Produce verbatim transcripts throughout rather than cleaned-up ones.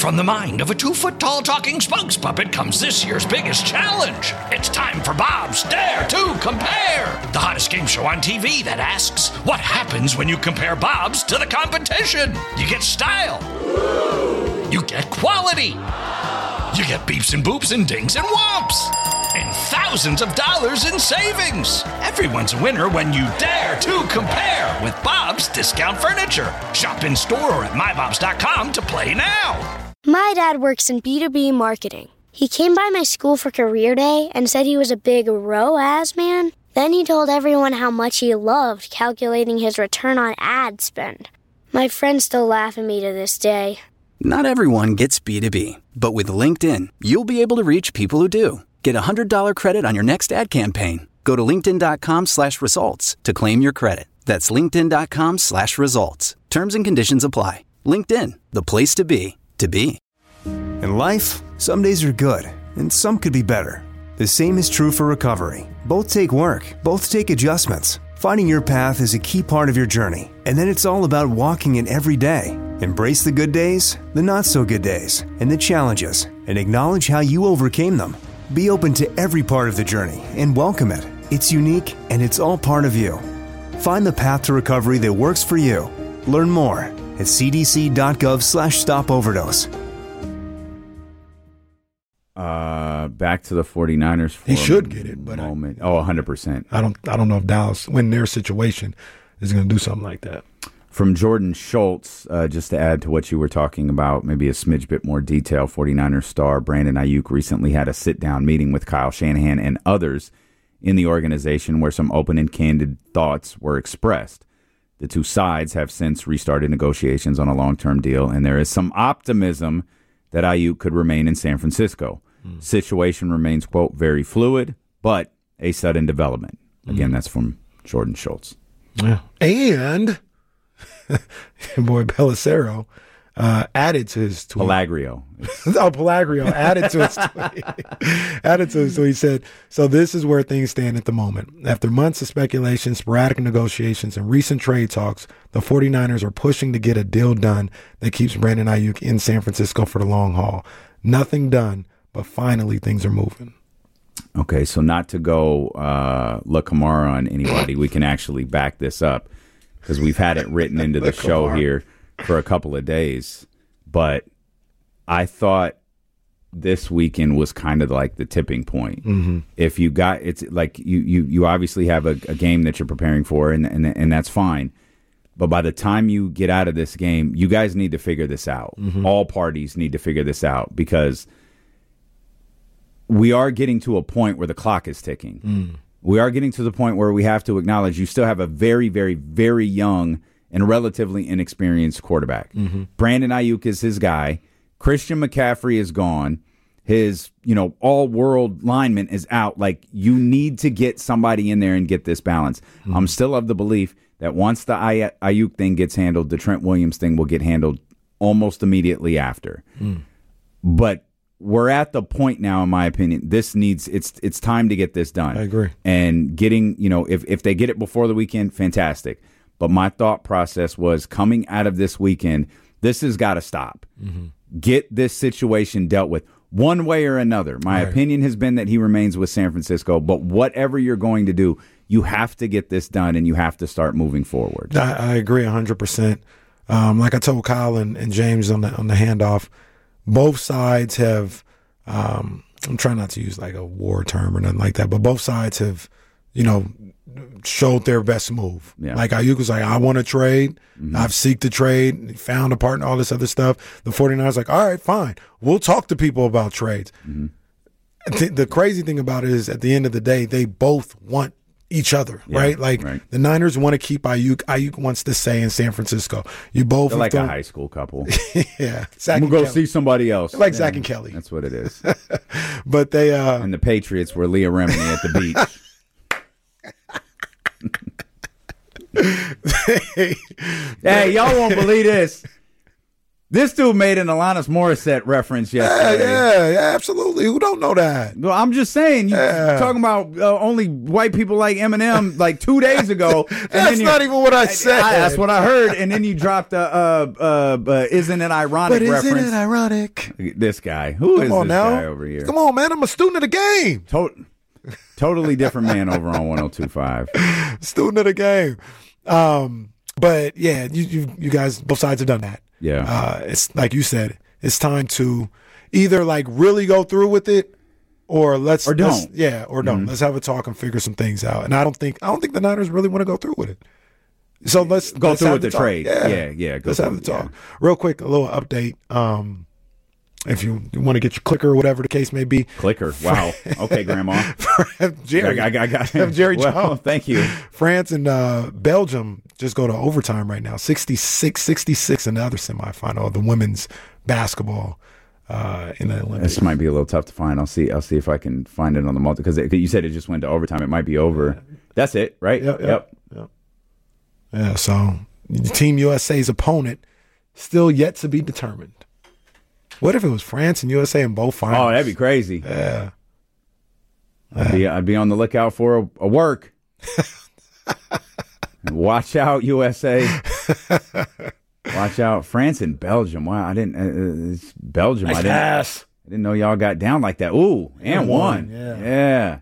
from the mind of a two-foot-tall talking spokes puppet comes this year's biggest challenge. It's time for Bob's Dare to Compare, the hottest game show on T V that asks, what happens when you compare Bobs to the competition? You get style. You get quality. You get beeps and boops and dings and whomps. And thousands of dollars in savings. Everyone's a winner when you dare to compare with Bob's Discount Furniture. Shop in store or at my bobs dot com to play now. My dad works in B two B marketing. He came by my school for career day and said he was a big R O A S man. Then he told everyone how much he loved calculating his return on ad spend. My friends still laugh at me to this day. Not everyone gets B two B, but with LinkedIn, you'll be able to reach people who do. Get a one hundred dollars credit on your next ad campaign. Go to linkedin.com slash results to claim your credit. That's linkedin.com slash results. Terms and conditions apply. LinkedIn, the place to be, to be. In life, some days are good, and some could be better. The same is true for recovery. Both take work, both take adjustments. Finding your path is a key part of your journey, and then it's all about walking it every day. Embrace the good days, the not-so-good days, and the challenges, and acknowledge how you overcame them. Be open to every part of the journey and welcome it. It's unique, and it's all part of you. Find the path to recovery that works for you. Learn more at cdc.gov slash stop overdose. Uh, back to the 49ers for he should get it, but moment. I, oh, one hundred percent. I don't I don't know if Dallas, when their situation, is going to do something like that. From Jordan Schultz, uh, just to add to what you were talking about, maybe a smidge bit more detail, 49ers star Brandon Ayuk recently had a sit-down meeting with Kyle Shanahan and others in the organization where some open and candid thoughts were expressed. The two sides have since restarted negotiations on a long-term deal, and there is some optimism that Ayuk could remain in San Francisco. Mm. Situation remains, quote, very fluid, but a sudden development. Again, mm. that's from Jordan Schultz. Yeah. And your boy Pelissero uh, added to his tweet. Pelagrio. oh, Pelagrio added to his tweet. added to his tweet. He said, so this is where things stand at the moment. After months of speculation, sporadic negotiations, and recent trade talks, the 49ers are pushing to get a deal done that keeps Brandon Ayuk in San Francisco for the long haul. Nothing done, but finally things are moving. Okay, so not to go uh, La Camara on anybody, we can actually back this up because we've had it written into the show here for a couple of days. But I thought this weekend was kind of like the tipping point. Mm-hmm. If you got, it's like you you, you obviously have a, a game that you're preparing for, and, and and that's fine. But by the time you get out of this game, you guys need to figure this out. Mm-hmm. All parties need to figure this out because we are getting to a point where the clock is ticking. Mm. We are getting to the point where we have to acknowledge you still have a very, very, very young and relatively inexperienced quarterback. Mm-hmm. Brandon Ayuk is his guy. Christian McCaffrey is gone. His, you know, all-world lineman is out. Like, you need to get somebody in there and get this balance. Mm-hmm. I'm still of the belief that once the Ay- Ayuk thing gets handled, the Trent Williams thing will get handled almost immediately after. Mm. But we're at the point now, in my opinion, this needs, it's it's time to get this done. I agree. And getting, you know, if, if they get it before the weekend, fantastic. But my thought process was coming out of this weekend, this has got to stop. Mm-hmm. Get this situation dealt with one way or another. My right. opinion has been that he remains with San Francisco, but whatever you're going to do, you have to get this done and you have to start moving forward. I, I agree one hundred percent. Um, like I told Kyle and, and James on the on the handoff, both sides have, um, I'm trying not to use like a war term or nothing like that, but both sides have, you know, showed their best move. Yeah. Like Ayuk was like, I want to trade. Mm-hmm. I've seeked to trade, found a partner, all this other stuff. The 49ers like, all right, fine. We'll talk to people about trades. Mm-hmm. The, the crazy thing about it is at the end of the day, they both want each other, yeah, right? Like right. the Niners want to keep Ayuk. Ayuk wants to stay in San Francisco. You both They're like thrown, a high school couple. yeah, Zach I'm and gonna go Kelly. see somebody else. Like yeah, Zach and Kelly. That's what it is. But they uh, and the Patriots were Leah Remini at the beach. they, Hey, y'all won't believe this. This dude made an Alanis Morissette reference Yeah, yesterday. yeah, yeah, absolutely. Who don't know that? Well, I'm just saying, you're Yeah. talking about uh, only white people like Eminem like two days ago. And That's then you- not even what I said. I, that's what I heard. And then you dropped a, uh, uh, uh, isn't it ironic But isn't reference? it ironic? This guy. Who is Come on this now. guy over here? Come on, man. I'm a student of the game. To- totally different man over on one oh two point five. Student of the game. Um, but yeah, you, you you guys, both sides have done that. Yeah. Uh, it's like you said, it's time to either like really go through with it, or let's Or don't. let's- yeah, or don't. Mm-hmm. Let's have a talk and figure some things out. And I don't think I don't think the Niners really want to go through with it. So let's Go let's through have with the talk. trade. Yeah, Yeah, yeah, go let's have through- the talk. yeah. Real quick, a little update. Um, if you, you want to get your clicker or whatever the case may be, Clicker. Wow. Okay, Grandma. Jerry, I, I, I got Have Jerry well, Jones. Thank you. France and uh, Belgium just go to overtime right now. sixty-six sixty-six in the other semifinal of the women's basketball uh, in the Olympics. This might be a little tough to find. I'll see. I'll see if I can find it on the multi because you said it just went to overtime. It might be over. That's it, right? Yep, yep, yep. Yeah, so Team U S A's opponent still yet to be determined. What if it was France and U S A in both finals? Oh, that'd be crazy. Yeah. I'd be, I'd be on the lookout for a, a work. Watch out, U S A. Watch out, France and Belgium. Wow, I didn't. Uh, it's Belgium. I didn't. pass. I didn't know y'all got down like that. Ooh, and, And won. won, yeah. yeah.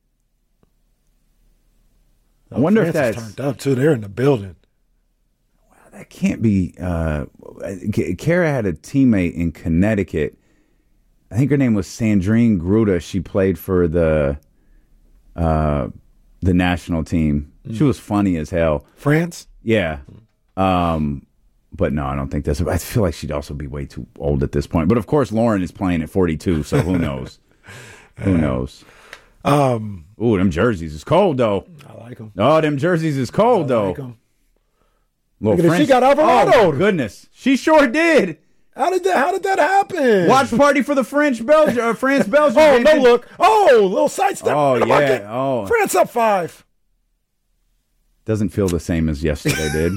I wonder France if is that's turned up too. They're in the building. that can't be. Uh, Kara had a teammate in Connecticut. I think her name was Sandrine Gruda. She played for the uh, the national team. She was funny as hell. France? Yeah. Um, but no, I don't think that's. I feel like she'd also be way too old at this point. But of course, Lauren is playing at forty-two, so who knows? Who knows? Um, Ooh, them jerseys is cold though. I like them. Oh, them jerseys is cold I though. like 'em. Little Look at this. She got Alvarado. Oh, goodness, she sure did. How did that? How did that happen? Watch party for the French Belgium or France Belgium. Oh, game. no look. Oh, little sidestep. Oh, in the bucket. yeah. Oh. France up five. Doesn't feel the same as yesterday did.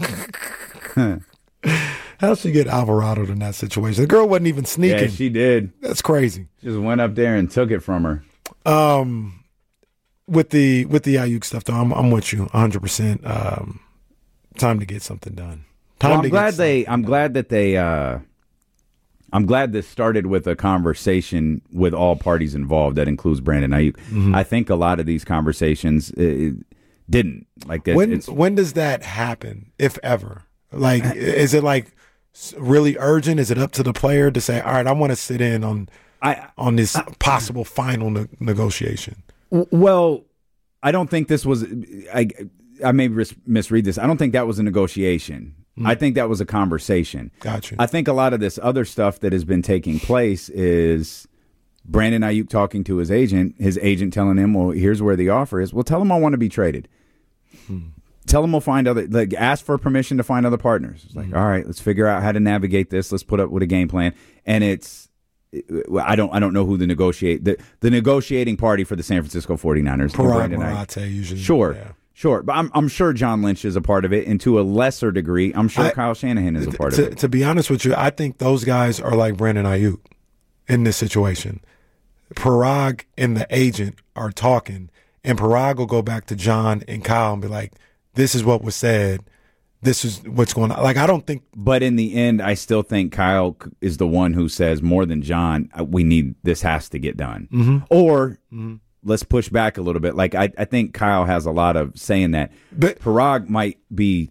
How'd she get Alvarado in that situation? The girl wasn't even sneaking. Yeah, she did. That's crazy. Just went up there and took it from her. Um, with the with the Ayuk stuff, though, I'm I'm with you one hundred percent. Um, time to get something done. Time Well, to I'm glad get they. I'm glad that they. Uh, I'm glad this started with a conversation with all parties involved. That includes Brandon Ayuk. Mm-hmm. I think a lot of these conversations uh, didn't like. It's, when it's, when does that happen, if ever? Like, is it like s- really urgent? Is it up to the player to say, "All right, I want to sit in on I on this possible final ne- negotiation"? well, I don't think this was. I I may mis- misread this. I don't think that was a negotiation. I think that was a conversation. Got you. I think a lot of this other stuff that has been taking place is Brandon Ayuk talking to his agent, his agent telling him, well, here's where the offer is. Well, tell him I want to be traded. Hmm. Tell him we'll find other, like, ask for permission to find other partners. It's like, mm-hmm. all right, let's figure out how to navigate this. Let's put up with a game plan. And it's, I don't I don't know who the negotiate, the, the negotiating party for the San Francisco forty-niners. Parag Marate usually. Sure. Yeah. Sure, but I'm I'm sure John Lynch is a part of it, and to a lesser degree, I'm sure I, Kyle Shanahan is a part to, of it. To be honest with you, I think those guys are like Brandon Ayuk in this situation. Parag and the agent are talking, and Parag will go back to John and Kyle and be like, "This is what was said. This is what's going on." Like, I don't think. But in the end, I still think Kyle is the one who says more than John. We need this has to get done, Mm-hmm. or. Mm-hmm. Let's push back a little bit. Like I, I think Kyle has a lot of saying that. But Parag might be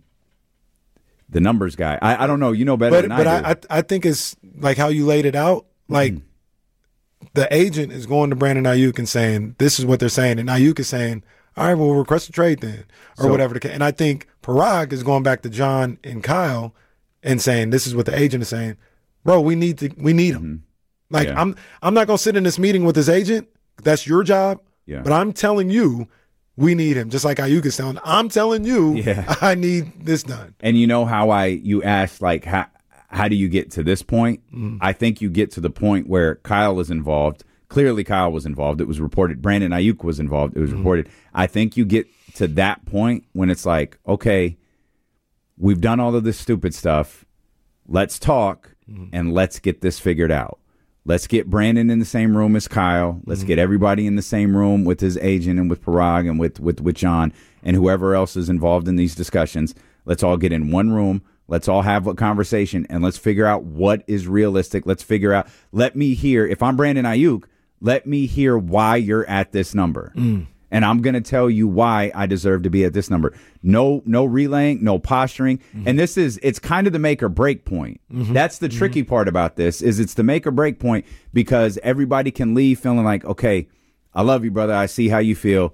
the numbers guy. I, I don't know. You know better but than but I do. I, I I think it's like how you laid it out. Like Mm-hmm. the agent is going to Brandon Ayuk and saying, "This is what they're saying," and Ayuk is saying, "All right, well, we'll request a trade then," or So- whatever the case. And I think Parag is going back to John and Kyle and saying, "This is what the agent is saying, bro. We need to we need him." Mm-hmm. Like Yeah. I'm I'm not gonna sit in this meeting with his agent. That's your job. Yeah. But I'm telling you, we need him. Just like Ayuk is telling, I'm telling you, Yeah. I need this done. And you know how I you asked like how how do you get to this point? Mm. I think you get to the point where Kyle is involved. Clearly, Kyle was involved. It was reported. Brandon Ayuk was involved. It was Mm. reported. I think you get to that point when it's like, okay, we've done all of this stupid stuff. let's talk mm-hmm. and let's get this figured out. Let's get Brandon in the same room as Kyle. Let's mm-hmm. get everybody in the same room with his agent and with Parag and with, with, with John and whoever else is involved in these discussions. Let's all get in one room. Let's all have a conversation and let's figure out what is realistic. Let's figure out, let me hear, if I'm Brandon Ayuk, let me hear why you're at this number. Mm. And I'm going to tell you why I deserve to be at this number. No, no relaying, no posturing. Mm-hmm. And this is, it's kind of the make or break point. Mm-hmm. That's the tricky mm-hmm. part about this is it's the make or break point because everybody can leave feeling like, okay, I love you, brother. I see how you feel.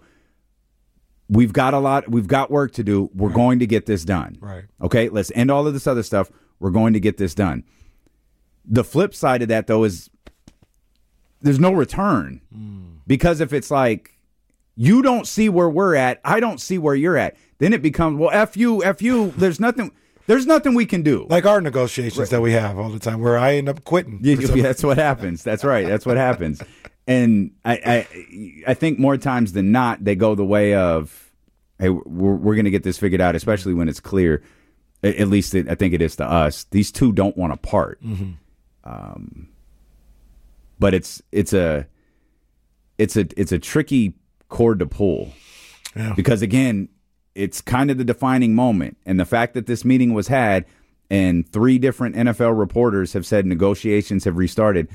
We've got a lot. We've got work to do. We're right. going to get this done. Right. Okay. Let's end all of this other stuff. We're going to get this done. The flip side of that, though, is there's no return mm. because if it's like, you don't see where we're at. I don't see where you're at. Then it becomes, well, F you, F you. There's nothing There's nothing we can do. Like our negotiations right. that we have all the time where I end up quitting. Yeah, that's what happens. That's right. That's what happens. And I, I I think more times than not, they go the way of, hey, we're, we're going to get this figured out, especially when it's clear, at least it, I think it is to us, these two don't want to part. Mm-hmm. Um, but it's it's a it's a it's a tricky cord to pull yeah. because again it's kind of the defining moment, and the fact that this meeting was had and three different N F L reporters have said negotiations have restarted.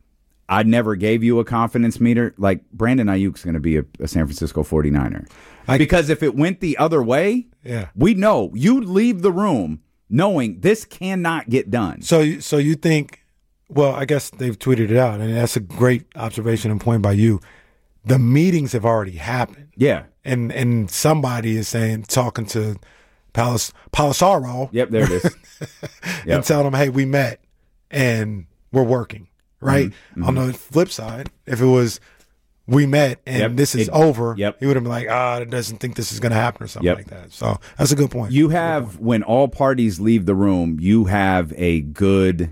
I never gave you a confidence meter. Like Brandon Ayuk's going to be a, a San Francisco forty-niner I, because if it went the other way yeah we know you'd leave the room knowing this cannot get done. So so you think, well, I guess they've tweeted it out, and that's a great observation and point by you. The meetings have already happened. Yeah. And and somebody is saying, talking to Palis, Palisaro. Yep, there it is. Yep. And telling them, hey, we met and we're working, right? Mm-hmm. On the flip side, if it was we met and yep. this is it, over, yep. he would have been like, ah, oh, it doesn't think this is going to happen or something yep. like that. So that's a good point. You have, point. When all parties leave the room, you have a good,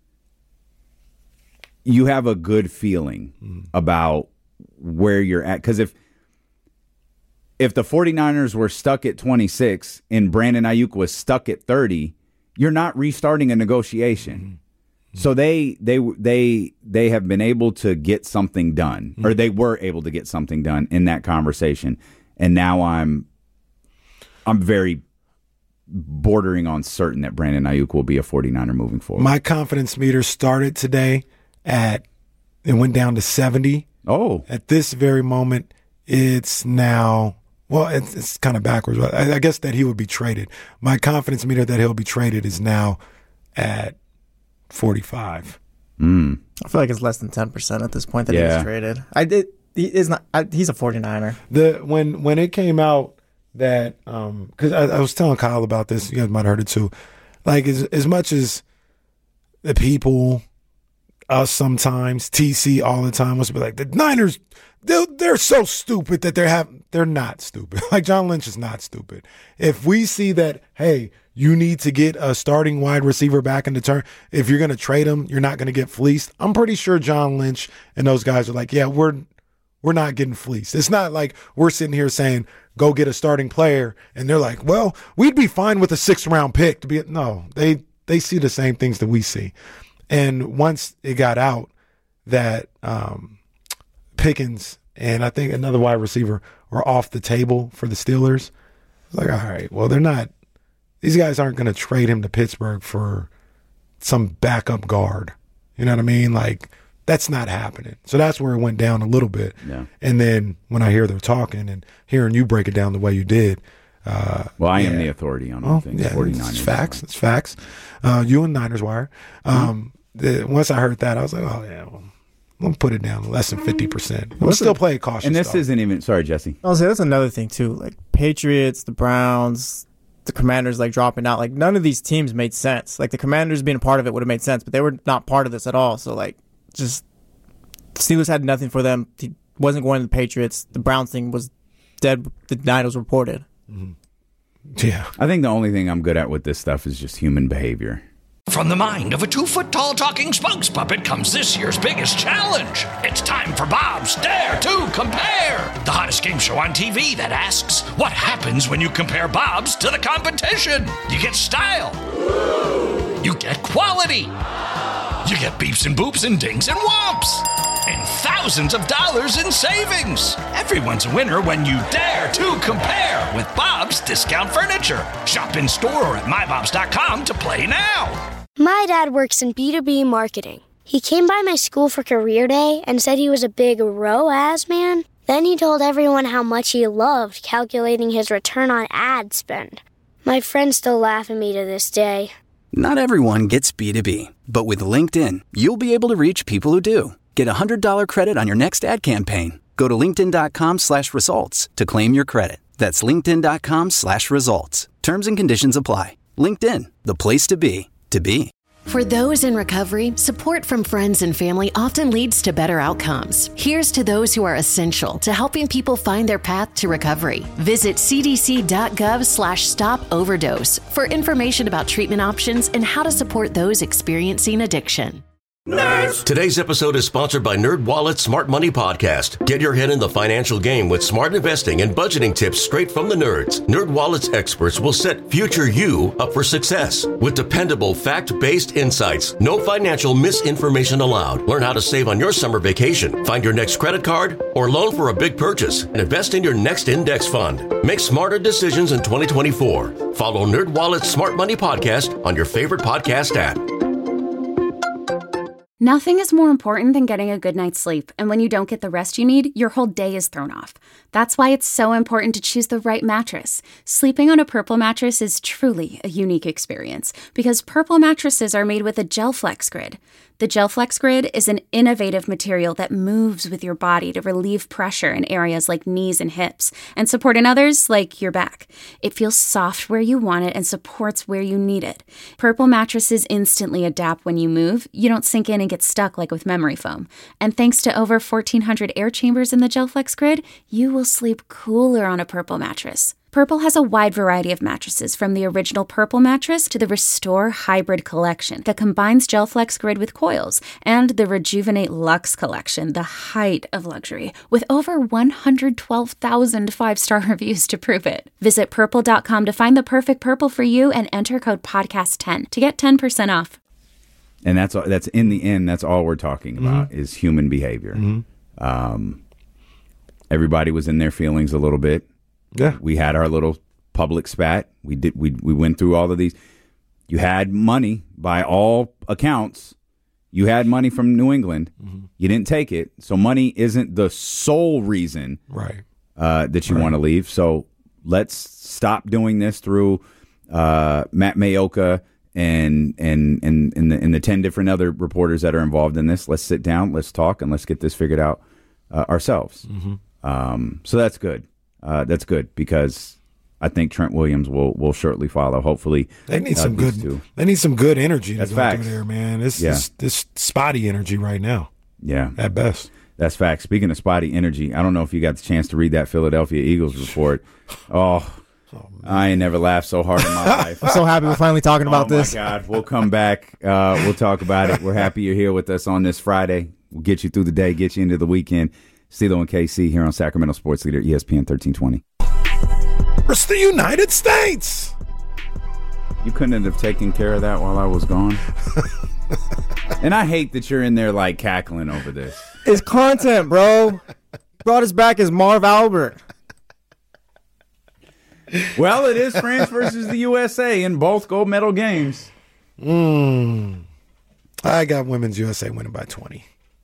you have a good feeling mm-hmm. about where you're at. Because if if the forty-niners were stuck at twenty-six and Brandon Ayuk was stuck at thirty, you're not restarting a negotiation. Mm-hmm. So they they they they have been able to get something done, mm-hmm. or they were able to get something done in that conversation. And now I'm I'm very bordering on certain that Brandon Ayuk will be a forty-niner moving forward. My confidence meter started today at it went down to seventy. Oh. At this very moment, it's now, well, it's, it's kind of backwards. I, I guess that he would be traded. My confidence meter that he'll be traded is now at forty-five. Mm. I feel like it's less than ten percent at this point that yeah. he was traded. I did. He is not. I, he's a forty-niner. The when when it came out that um because I, I was telling Kyle about this, you guys might have heard it too. Like as as much as the people, us sometimes, T C all the time wants to be like the Niners. They're, they're so stupid that they're have they're not stupid. Like John Lynch is not stupid. If we see that, hey, you need to get a starting wide receiver back in the turn. If you're going to trade him, you're not going to get fleeced. I'm pretty sure John Lynch and those guys are like, yeah, we're we're not getting fleeced. It's not like we're sitting here saying, go get a starting player, and they're like, well, we'd be fine with a sixth round pick to be. No, they they see the same things that we see. And once it got out that um, Pickens and I think another wide receiver were off the table for the Steelers, I was like, all right, well, they're not. These guys aren't going to trade him to Pittsburgh for some backup guard. You know what I mean? Like, that's not happening. So that's where it went down a little bit. Yeah. And then when I hear they're talking and hearing you break it down the way you did. Uh, well, I yeah. am the authority on all well, things yeah, forty-niners. It's facts. It's facts. Uh, you and Niners Wire. Um, mm-hmm. the, once I heard that, I was like, oh, yeah, well, I'm going to put it down to less than fifty percent. We'll still play it cautious. And this though. isn't even, sorry, Jesse. I'll say that's another thing, too. Like, Patriots, the Browns, the Commanders, like, dropping out. Like, none of these teams made sense. Like, the Commanders being a part of it would have made sense, but they were not part of this at all. So, like, just Steelers had nothing for them. He wasn't going to the Patriots. The Browns thing was dead. The night it was reported. Mm-hmm. Yeah. I think the only thing I'm good at with this stuff is just human behavior. From the mind of a two-foot-tall talking spokes puppet comes this year's biggest challenge. It's time for Bob's Dare to Compare, the hottest game show on T V that asks, what happens when you compare Bob's to the competition? You get style, you get quality. You get beeps and boops and dings and whomps. And thousands of dollars in savings. Everyone's a winner when you dare to compare with Bob's Discount Furniture. Shop in store or at my bobs dot com to play now. My dad works in B two B marketing. He came by my school for career day and said he was a big R O A S man. Then he told everyone how much he loved calculating his return on ad spend. My friends still laugh at me to this day. Not everyone gets B two B, but with LinkedIn, you'll be able to reach people who do. Get a one hundred dollars credit on your next ad campaign. Go to linkedin.com slash results to claim your credit. That's linkedin.com slash results. Terms and conditions apply. LinkedIn, the place to be, to be. For those in recovery, support from friends and family often leads to better outcomes. Here's to those who are essential to helping people find their path to recovery. Visit cdc.gov slash stop overdose for information about treatment options and how to support those experiencing addiction. Nerds! Today's episode is sponsored by NerdWallet's Smart Money Podcast. Get your head in the financial game with smart investing and budgeting tips straight from the nerds. NerdWallet's experts will set future you up for success with dependable, fact-based insights. No financial misinformation allowed. Learn how to save on your summer vacation, find your next credit card, or loan for a big purchase, and invest in your next index fund. Make smarter decisions in twenty twenty-four. Follow NerdWallet's Smart Money Podcast on your favorite podcast app. Nothing is more important than getting a good night's sleep, and when you don't get the rest you need, your whole day is thrown off. That's why it's so important to choose the right mattress. Sleeping on a Purple mattress is truly a unique experience because Purple mattresses are made with a GelFlex Grid. The GelFlex Grid is an innovative material that moves with your body to relieve pressure in areas like knees and hips and support in others like your back. It feels soft where you want it and supports where you need it. Purple mattresses instantly adapt when you move. You don't sink in and get stuck like with memory foam. And thanks to over fourteen hundred air chambers in the GelFlex Grid, you will sleep cooler on a Purple mattress. Purple has a wide variety of mattresses, from the original Purple mattress to the Restore Hybrid collection that combines GelFlex Grid with coils, and the Rejuvenate Luxe collection, the height of luxury, with over one hundred twelve thousand five-star reviews to prove it. Visit purple dot com to find the perfect Purple for you and enter code podcast ten to get ten percent off. And that's that's in the end, that's all we're talking about mm-hmm. is human behavior. Mm-hmm. Um, everybody was in their feelings a little bit. Yeah, we had our little public spat. We did. We we went through all of these. You had money by all accounts. You had money from New England. Mm-hmm. You didn't take it. So money isn't the sole reason, right? Uh, that you right. want to leave. So let's stop doing this through uh, Matt Mayoka and and and and the, and the ten different other reporters that are involved in this. Let's sit down. Let's talk, and let's get this figured out uh, ourselves. Mm-hmm. Um, so that's good. Uh, that's good because I think Trent Williams will will shortly follow. Hopefully, they need uh, some good. Two. They need some good energy to That's go facts. through there, man. This yeah. this, this spotty energy right now. Yeah, at best. That's facts. Speaking of spotty energy, I don't know if you got the chance to read that Philadelphia Eagles report. Oh, oh I ain't never laughed so hard in my life. I'm so happy we're finally talking about oh this. Oh my God, we'll come back. Uh, we'll talk about it. We're happy you're here with us on this Friday. We'll get you through the day, get you into the weekend. CeeLo and K C here on Sacramento Sports Leader, E S P N thirteen twenty. It's the United States. You couldn't have taken care of that while I was gone. And I hate that you're in there like cackling over this. It's content, bro. Brought us back as Marv Albert. Well, it is France versus the U S A in both gold medal games. Mm. I got women's U S A winning by twenty.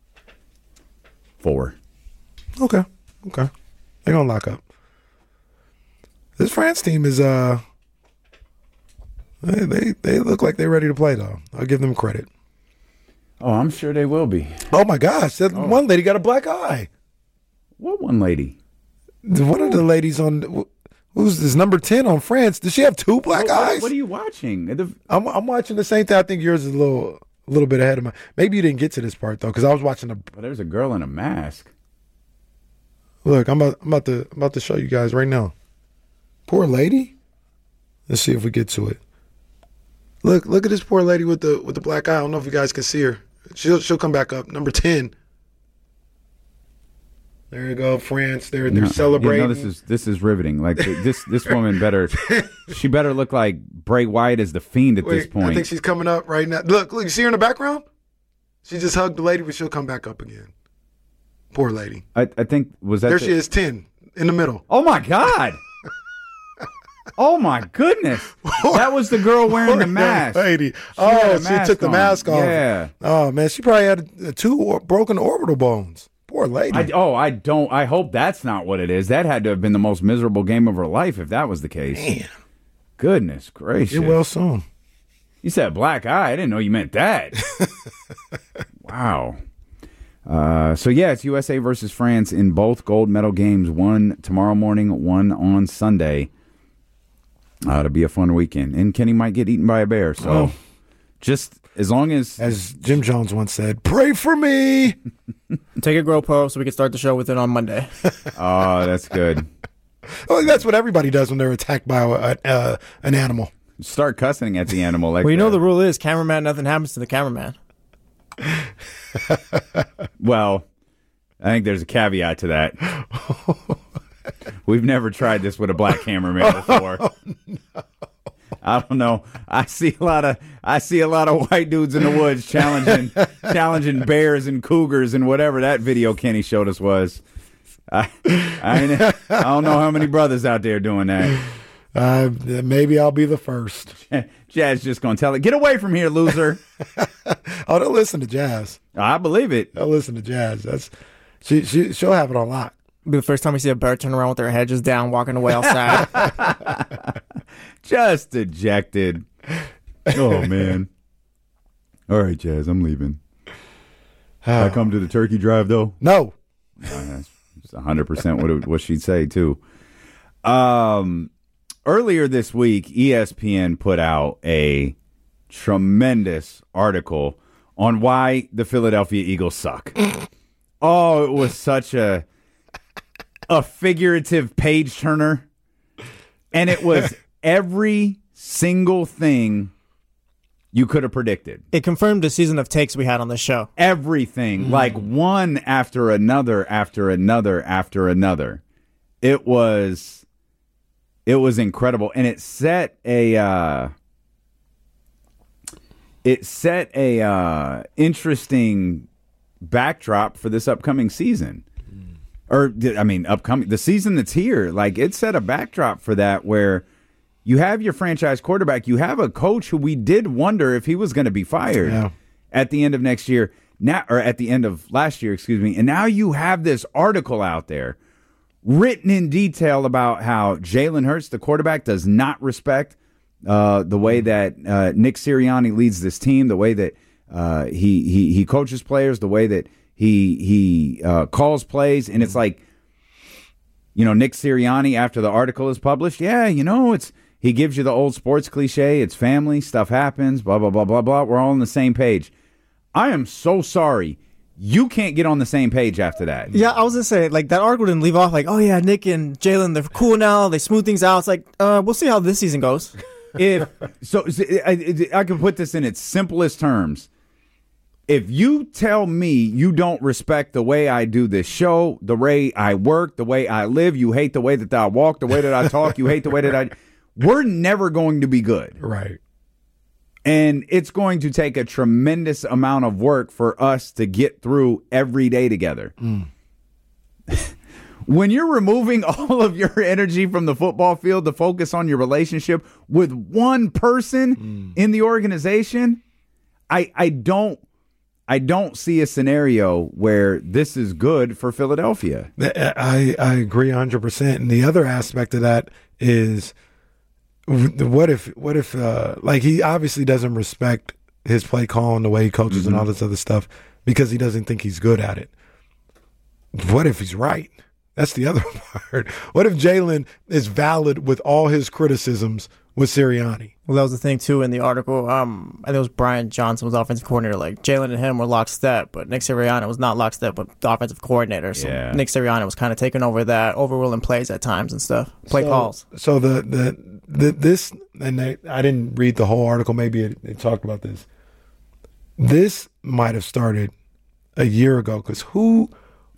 Four. Okay. Okay. They're going to lock up. This France team is, uh, they, they they look like they're ready to play, though. I'll give them credit. Oh, I'm sure they will be. Oh, my gosh. That oh. One lady got a black eye. What one lady? One of the ladies on, who's this, number ten on France, does she have two black what, eyes? What are you watching? The, I'm, I'm watching the same thing. I think yours is a little a little bit ahead of mine. Maybe you didn't get to this part, though, because I was watching the. Well, there's a girl in a mask. Look, I'm about, I'm about to I'm about to show you guys right now. Poor lady. Let's see if we get to it. Look, look at this poor lady with the with the black eye. I don't know if you guys can see her. She'll she'll come back up. Number ten. There you go, France. They're they're No, celebrating. You know, this is this is riveting. Like this this woman better she better look like Bray Wyatt as the Fiend at Wait, this point. I think she's coming up right now. Look, look, you see her in the background? She just hugged the lady, but she'll come back up again. Poor lady. I, I think was that there the, she is, ten in the middle. Oh my God. Oh my goodness! That was the girl wearing the mask. Lady. She oh, had a she mask took the on. mask off. Yeah. Oh man, she probably had uh, two or- broken orbital bones. Poor lady. I, oh, I don't. I hope that's not what it is. That had to have been the most miserable game of her life if that was the case. Man. Goodness gracious! Get well soon. You said black eye. I didn't know you meant that. Wow. Uh, so yeah, it's U S A versus France in both gold medal games. One tomorrow morning, one on Sunday. Uh, it'll be a fun weekend, and Kenny might get eaten by a bear. So, Oh. just as long as, As Jim Jones once said, pray for me. Take a GoPro so we can start the show with it on Monday. oh, that's good. Well, that's what everybody does when they're attacked by a, uh, an animal. Start cussing at the animal. Like Well, you know that. the rule is cameraman, nothing happens to the cameraman. Well, I think there's a caveat to that. We've never tried this with a black cameraman before. Oh, no. I don't know. I see a lot of I see a lot of white dudes in the woods challenging challenging bears and cougars and whatever that video Kenny showed us was. I I, ain't- I don't know how many brothers out there doing that. Uh, maybe I'll be the first. Jazz just gonna tell it, get away from here, loser. Oh, they'll listen to Jazz. I believe it. They'll listen to Jazz. That's she. She she'll have it on lock. It'll be the first time we see a bear turn around with their head just down, walking away all sad. Just dejected. Oh man. All right, Jazz, I'm leaving. I come to the turkey drive though. No. Uh, that's one hundred percent what it, what she'd say too. Um, earlier this week, E S P N put out a tremendous article on why the Philadelphia Eagles suck. Oh, it was such a a figurative page turner, and it was every single thing you could have predicted. It confirmed the season of takes we had on the show. Everything, like one after another, after another, after another. It was, it was incredible, and it set a, uh, it set a uh, interesting backdrop for this upcoming season. Or, I mean, upcoming, the season that's here, like, it set a backdrop for that where you have your franchise quarterback, you have a coach who we did wonder if he was going to be fired Yeah. at the end of next year, now, or at the end of last year, excuse me. And now you have this article out there written in detail about how Jalen Hurts, the quarterback, does not respect uh, the way that uh, Nick Sirianni leads this team, the way that uh, he, he, he coaches players, the way that He he uh, calls plays, and it's like, you know, Nick Sirianni, after the article is published, yeah, you know, it's he gives you the old sports cliche, it's family, stuff happens, blah, blah, blah, blah, blah. We're all on the same page. I am so sorry. You can't get on the same page after that. Yeah, I was going to say, like, that article didn't leave off like, oh, yeah, Nick and Jalen, they're cool now. They smooth things out. It's like, uh, we'll see how this season goes. If so, I, I can put this in its simplest terms. If you tell me you don't respect the way I do this show, the way I work, the way I live, you hate the way that I walk, the way that I talk, you hate the way that I... We're never going to be good. Right. And it's going to take a tremendous amount of work for us to get through every day together. Mm. When you're removing all of your energy from the football field to focus on your relationship with one person mm. in the organization, I I don't... I don't see a scenario where this is good for Philadelphia. I, I agree one hundred percent. And the other aspect of that is what if, what if uh, like he obviously doesn't respect his play calling, the way he coaches mm-hmm. and all this other stuff because he doesn't think he's good at it. What if he's right? That's the other part. What if Jalen is valid with all his criticisms with Sirianni? Well, that was the thing, too, in the article. Um, I think it was Brian Johnson was offensive coordinator. Like, Jalen and him were lockstep, but Nick Sirianni was not lockstep with the offensive coordinator. So yeah. Nick Sirianni was kind of taking over that, overruling plays at times and stuff, play so, calls. So the, the, the this, and they, I didn't read the whole article. Maybe it, it talked about this. This might have started a year ago because who –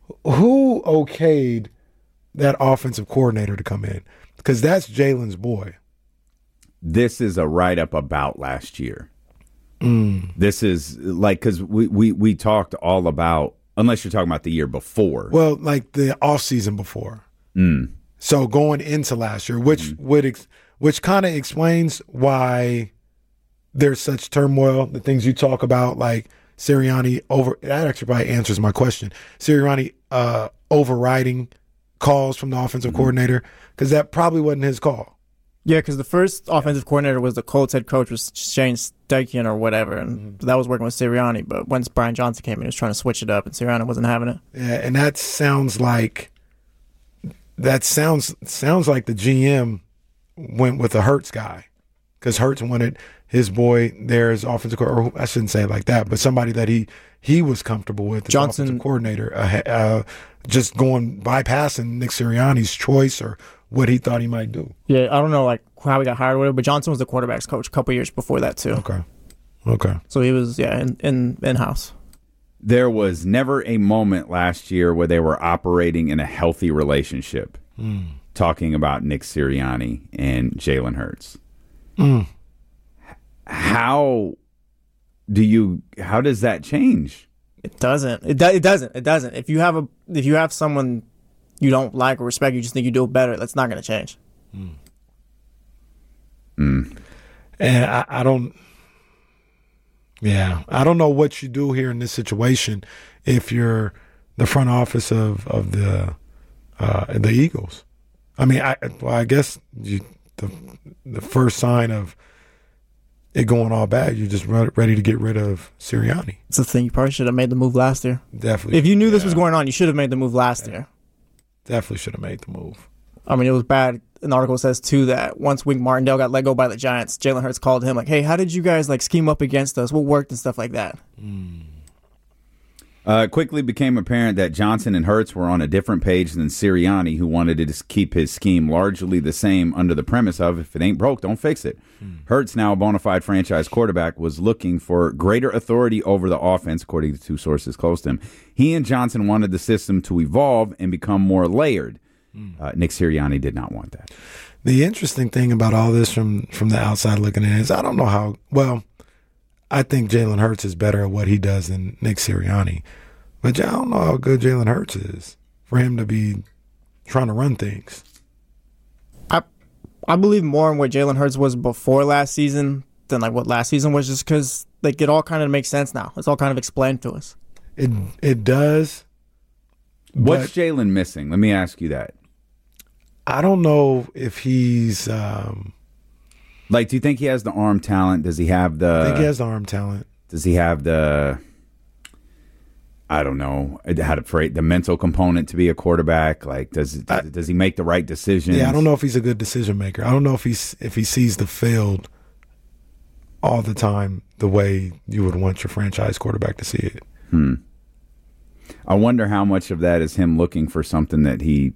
who okayed that offensive coordinator to come in? Because that's Jalen's boy. This is a write-up about last year. Mm. This is like, because we, we, we talked all about, unless you're talking about the year before. Well, like the offseason before. Mm. So going into last year, which mm. would ex- which kind of explains why there's such turmoil. The things you talk about, like Sirianni over, that actually probably answers my question. Sirianni uh, overriding calls from the offensive mm-hmm. coordinator, because that probably wasn't his call. Yeah, because the first offensive coordinator was the Colts head coach, was Shane Steichen or whatever, and mm-hmm. that was working with Sirianni. But once Brian Johnson came in, he was trying to switch it up, and Sirianni wasn't having it. Yeah, and that sounds like that sounds sounds like the G M went with a Hurts guy, because Hurts wanted his boy there as offensive coordinator. I shouldn't say it like that, but somebody that he he was comfortable with as Johnson, offensive coordinator, uh, uh, just going bypassing Nick Sirianni's choice or what he thought he might do. Yeah, I don't know like how he got hired or whatever, but Johnson was the quarterback's coach a couple years before that too. Okay, okay. So he was yeah in in in house. There was never a moment last year where they were operating in a healthy relationship. Mm. Talking about Nick Sirianni and Jalen Hurts. Mm. How do you? How does that change? It doesn't. It, do, it doesn't. It doesn't. If you have a if you have someone you don't like or respect, you just think you do it better, that's not going to change. Mm. Mm. And I, I don't. Yeah, I don't know what you do here in this situation if you're the front office of of the uh, the Eagles. I mean, I well, I guess you, the the first sign of it going all bad, you're just re- ready to get rid of Sirianni. It's the thing. You probably should have made the move last year. Definitely. If you knew yeah. this was going on, you should have made the move last yeah. year. Definitely should have made the move. I mean, it was bad. An article says, too, that once Wink Martindale got let go by the Giants, Jalen Hurts called him like, hey, how did you guys like scheme up against us? What worked and stuff like that? Mm. Uh, it quickly became apparent that Johnson and Hurts were on a different page than Sirianni, who wanted to keep his scheme largely the same under the premise of, if it ain't broke, don't fix it. Mm. Hurts, now a bona fide franchise quarterback, was looking for greater authority over the offense, according to two sources close to him. He and Johnson wanted the system to evolve and become more layered. Mm. Uh, Nick Sirianni did not want that. The interesting thing about all this from, from the outside looking in is I don't know how – well, I think Jalen Hurts is better at what he does than Nick Sirianni. But I don't know how good Jalen Hurts is for him to be trying to run things. I I believe more in what Jalen Hurts was before last season than like what last season was, just because like it all kind of makes sense now. It's all kind of explained to us. It it does. What's Jalen missing? Let me ask you that. I don't know if he's um, like. Do you think he has the arm talent? Does he have the? I think he has the arm talent. Does he have the? I don't know how to phrase the mental component to be a quarterback. Like, does does, I, does he make the right decisions? Yeah, I don't know if he's a good decision maker. I don't know if he's if he sees the field all the time the way you would want your franchise quarterback to see it. Hmm. I wonder how much of that is him looking for something that he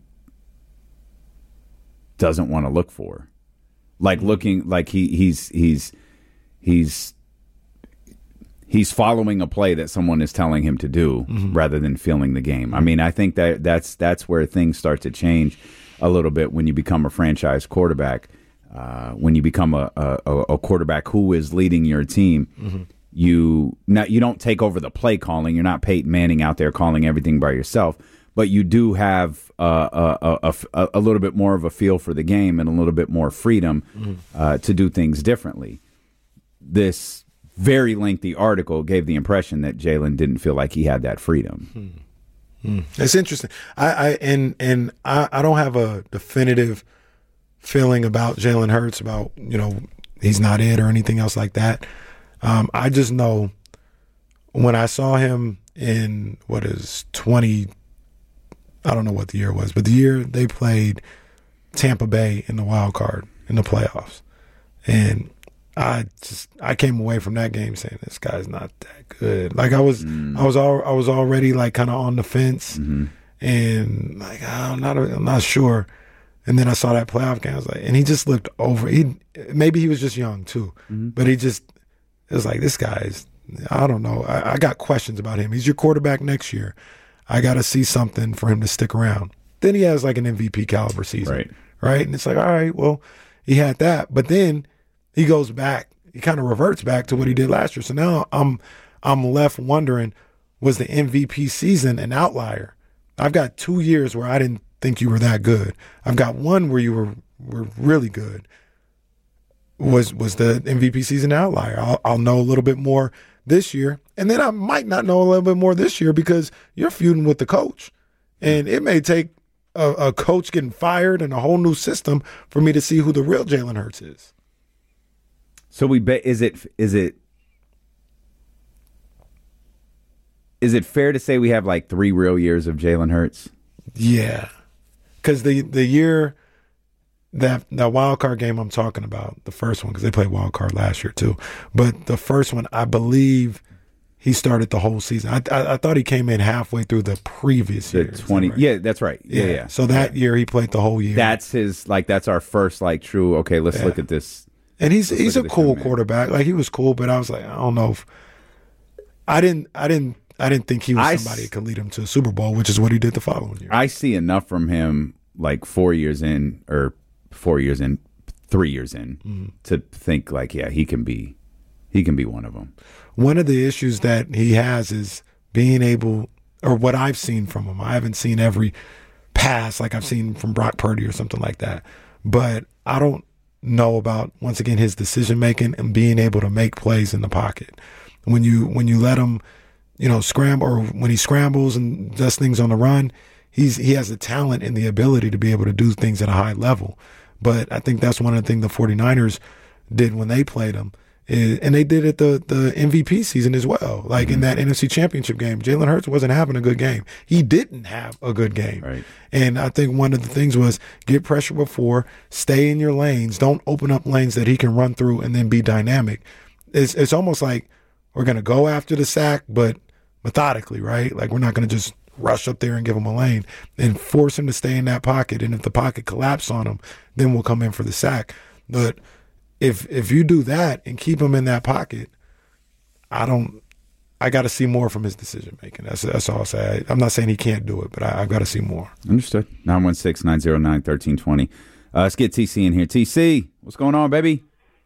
doesn't want to look for, like mm-hmm. looking like he he's he's he's. He's following a play that someone is telling him to do mm-hmm. rather than feeling the game. I mean, I think that that's that's where things start to change a little bit when you become a franchise quarterback. Uh, when you become a, a, a quarterback who is leading your team, mm-hmm. you not you don't take over the play calling. You're not Peyton Manning out there calling everything by yourself, but you do have uh, a, a, a, a little bit more of a feel for the game and a little bit more freedom mm-hmm. uh, to do things differently. This very lengthy article gave the impression that Jalen didn't feel like he had that freedom. Hmm. Hmm. It's interesting. I, I and and I, I don't have a definitive feeling about Jalen Hurts about, you know, he's not it or anything else like that. Um, I just know when I saw him in what is twenty, I don't know what the year was, but the year they played Tampa Bay in the wild card in the playoffs, and I just I came away from that game saying this guy's not that good. Like I was mm. I was all I was already like kind of on the fence mm-hmm. and like I'm not I'm not sure. And then I saw that playoff game. I was like, and he just looked over. He maybe he was just young too, mm-hmm. but he just it was like this guy's. I don't know. I, I got questions about him. He's your quarterback next year. I got to see something for him to stick around. Then he has like an M V P caliber season. Right. Right. And it's like, all right, well, he had that. But then he goes back. He kind of reverts back to what he did last year. So now I'm I'm left wondering, was the M V P season an outlier? I've got two years where I didn't think you were that good. I've got one where you were were really good. Was was the M V P season an outlier? I'll, I'll know a little bit more this year. And then I might not know a little bit more this year because you're feuding with the coach. And it may take a, a coach getting fired and a whole new system for me to see who the real Jalen Hurts is. So we bet is it is it is it fair to say we have like three real years of Jalen Hurts? Yeah, because the the year that that wild card game I'm talking about, the first one, because they played wild card last year too, but the first one I believe he started the whole season. I I, I thought he came in halfway through the previous year. The twenty, right? yeah, that's right. Yeah, yeah. yeah. So that yeah. year he played the whole year. That's his like that's our first like true. Okay, let's yeah. look at this. And he's let's he's a cool young quarterback. Like he was cool, but I was like, I don't know if I didn't I didn't I didn't think he was I somebody s- that could lead him to a Super Bowl, which is what he did the following year. I see enough from him, like four years in, or four years in, three years in, mm-hmm. to think like, yeah, he can be, he can be one of them. One of the issues that he has is being able, or what I've seen from him. I haven't seen every pass like I've seen from Brock Purdy or something like that, but I don't know about once again his decision making and being able to make plays in the pocket. When you when you let him, you know, scramble, or when he scrambles and does things on the run, he's he has the talent and the ability to be able to do things at a high level. But I think that's one of the things the 49ers did when they played him. Is, and they did it the, the M V P season as well. Like mm-hmm. in that N F C Championship game, Jalen Hurts wasn't having a good game. He didn't have a good game. Right. And I think one of the things was get pressure before, stay in your lanes, don't open up lanes that he can run through and then be dynamic. It's, it's almost like we're going to go after the sack, but methodically, right? Like we're not going to just rush up there and give him a lane and force him to stay in that pocket. And if the pocket collapses on him, then we'll come in for the sack. But if if you do that and keep him in that pocket, I don't. I got to see more from his decision making. That's that's all I'll say. I'm not saying he can't do it, but I, I've got to see more. Understood. nine one six, nine zero nine, one three two zero. Uh, let's get T C in here. T C, what's going on, baby?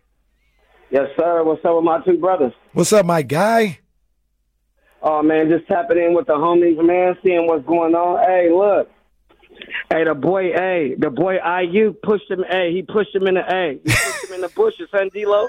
Yes, sir. What's up with my two brothers? What's up, my guy? Oh, man, just tapping in with the homies, man, seeing what's going on. Hey, look. Hey, the boy, hey, the boy I U pushed him, hey, he pushed him in the, hey, he pushed him in the bushes, son, D-Lo.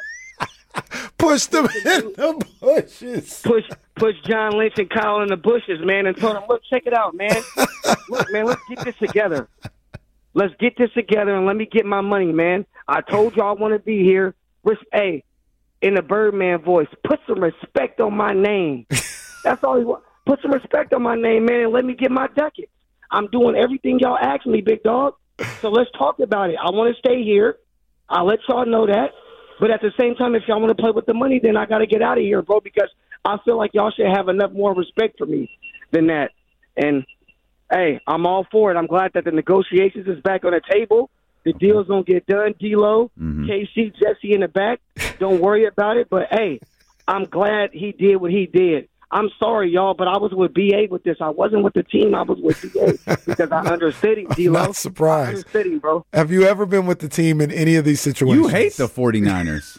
Pushed him in the bushes. Push, push John Lynch and Kyle in the bushes, man, and told him, look, check it out, man. Look, man, let's get this together. Let's get this together and let me get my money, man. I told you I want to be here. Res- hey, in the Birdman voice, put some respect on my name. That's all he wants. Put some respect on my name, man, and let me get my ducats. I'm doing everything y'all asked me, big dog. So let's talk about it. I want to stay here. I'll let y'all know that. But at the same time, if y'all want to play with the money, then I got to get out of here, bro, because I feel like y'all should have enough more respect for me than that. And, hey, I'm all for it. I'm glad that the negotiations is back on the table. The deal's going to get done. D-Lo, mm-hmm. K C, Jesse in the back. Don't worry about it. But, hey, I'm glad he did what he did. I'm sorry, y'all, but I was with B A with this. I wasn't with the team. I was with B A because I understood him, D-Lo. I'm not surprised. I understood him, bro. Have you ever been with the team in any of these situations? You hate the 49ers.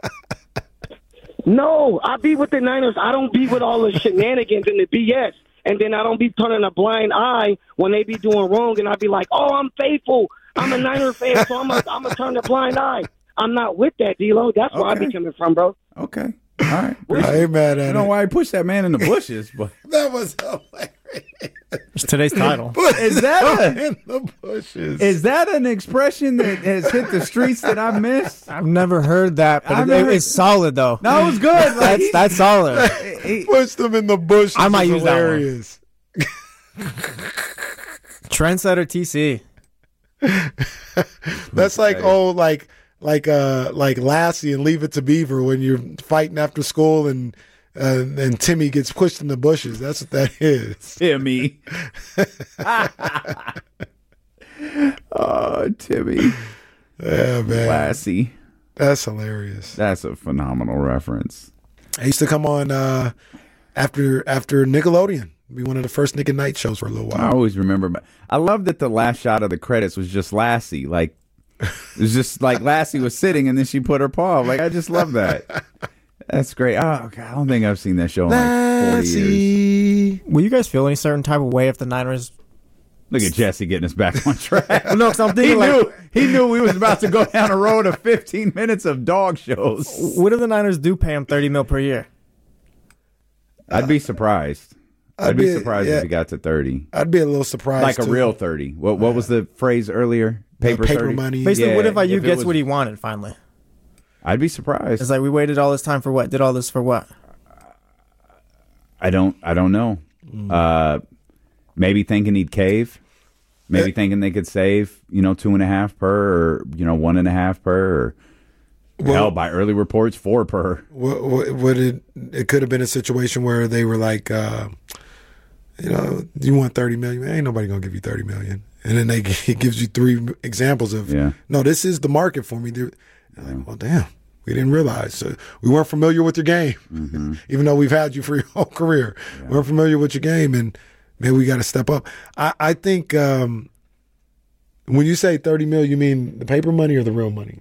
No, I be with the Niners. I don't be with all the shenanigans and the B S. And then I don't be turning a blind eye when they be doing wrong. And I be like, oh, I'm faithful. I'm a Niner fan, so I'm a, I'm a turn a blind eye. I'm not with that, D-Lo. That's where Okay. I be coming from, bro. Okay. All right. I ain't mad at I don't know it. why I pushed that man in the bushes, but That was hilarious. It's today's title. is that a, in the bushes? is that an expression that has hit the streets that I've missed? I've never heard that, but I've it, never- it's solid though. No, it was good. Like, That's he- that's solid. he- Pushed them in the bushes. I might is use that one. hilarious. Trendsetter T C. That's like Okay. oh, like like uh like Lassie and Leave It to Beaver when you're fighting after school and uh, and Timmy gets pushed in the bushes. That's what that is. Timmy. Oh, Timmy. Yeah, man. Lassie. That's hilarious. That's a phenomenal reference. I used to come on uh, after after Nickelodeon. Be one of the first Nick at Night shows for a little while. I always remember. I love that the last shot of the credits was just Lassie. Like, it was just like Lassie was sitting and then she put her paw. Like, I just love that. That's great. Oh, God, I don't think I've seen that show in like forty years. Will you guys feel any certain type of way if the Niners... Look at Jesse getting us back on track. No, because I'm thinking he, like... knew, he knew we was about to go down a road of fifteen minutes of dog shows. What if the Niners do pay him thirty mil per year? I'd be surprised. I'd, I'd be, be surprised yeah, if he got to thirty. I'd be a little surprised. Like a too. real thirty. What What was the phrase earlier? Paper, paper thirty? money. Basically, yeah, what if Ayuk gets was, what he wanted finally? I'd be surprised. It's like we waited all this time for what? Did all this for what? I don't. I don't know. Mm. Uh, maybe thinking he'd cave. Maybe yeah. thinking they could save, you know, two and a half per, or you know, one and a half per, or well, hell, by early reports, four per. What, what, what it it could have been a situation where they were like, uh, you know, you want thirty million? Ain't nobody gonna give you thirty million. And then they he gives you three examples of, yeah. no, this is the market for me. They're like, well, damn, we didn't realize. So we weren't familiar with your game, mm-hmm. even though we've had you for your whole career. Yeah. We weren't familiar with your game, and man, we got to step up. I, I think um, when you say thirty mil, you mean the paper money or the real money?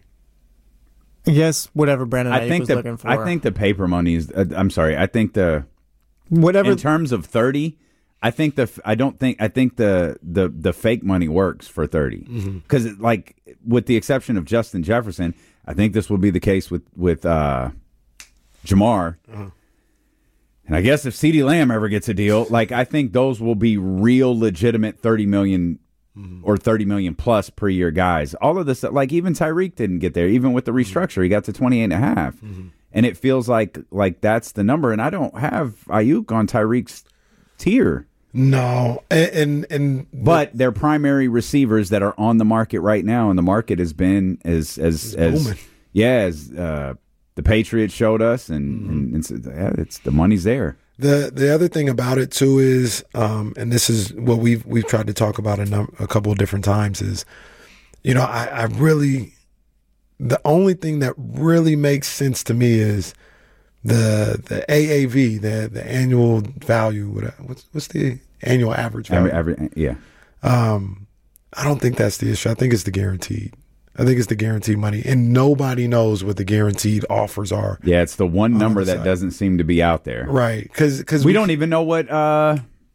Yes, whatever Brandon I think was the, looking for. I think the paper money is. Uh, I'm sorry. I think the whatever in terms of thirty. I think the I don't think I think the the, the fake money works for thirty because mm-hmm. like with the exception of Justin Jefferson, I think this will be the case with with uh, Jamar. Uh-huh. And I guess if CeeDee Lamb ever gets a deal, like I think those will be real legitimate thirty million mm-hmm. or thirty million plus per year guys. All of this, like even Tyreek didn't get there. Even with the restructure, mm-hmm. he got to twenty-eight and a half. Mm-hmm. And it feels like like that's the number. And I don't have Ayuk on Tyreek's tier. No, and, and and but they're primary receivers that are on the market right now, and the market has been as as as booming. yeah as uh, the Patriots showed us, and, mm-hmm. and it's, yeah, it's the money's there. The the other thing about it too is, um, and this is what we've we've tried to talk about a, num- a couple of different times is, you know, I, I really the only thing that really makes sense to me is. The the A A V, the the annual value, what's what's the annual average value? Every, every, yeah. Um, I don't think that's the issue. I think it's the guaranteed. I think it's the guaranteed money, and nobody knows what the guaranteed offers are. Yeah, it's the one number that doesn't seem to be out there, right? Because because we, we don't even know what uh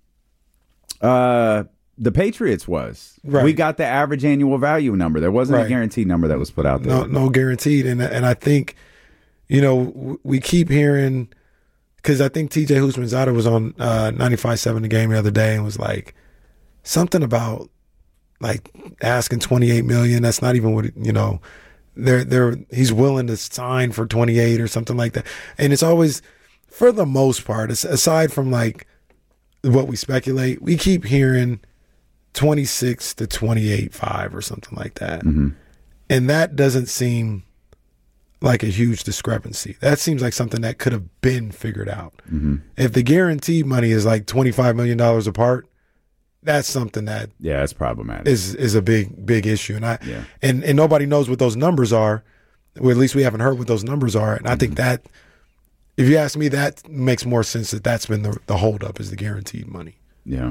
uh the Patriots was. Right. We got the average annual value number. There wasn't right. a guaranteed number that was put out there. No, no guaranteed, and and I think. You know, we keep hearing, because I think T J Houshmandzadeh was on uh, ninety-five point seven the game the other day and was like, something about, like, asking twenty-eight million dollars. That's not even what, you know, they're, they're, he's willing to sign for twenty-eight or something like that. And it's always, for the most part, aside from, like, what we speculate, we keep hearing twenty-six to twenty-eight point five or something like that. Mm-hmm. And that doesn't seem... like a huge discrepancy. That seems like something that could have been figured out. Mm-hmm. If the guaranteed money is like twenty-five million dollars apart, that's something that yeah, that's problematic. Is is a big big issue, and I yeah. and and nobody knows what those numbers are. Well, at least we haven't heard what those numbers are, and mm-hmm. I think that if you ask me, that makes more sense. That that's been the the holdup is the guaranteed money. Yeah,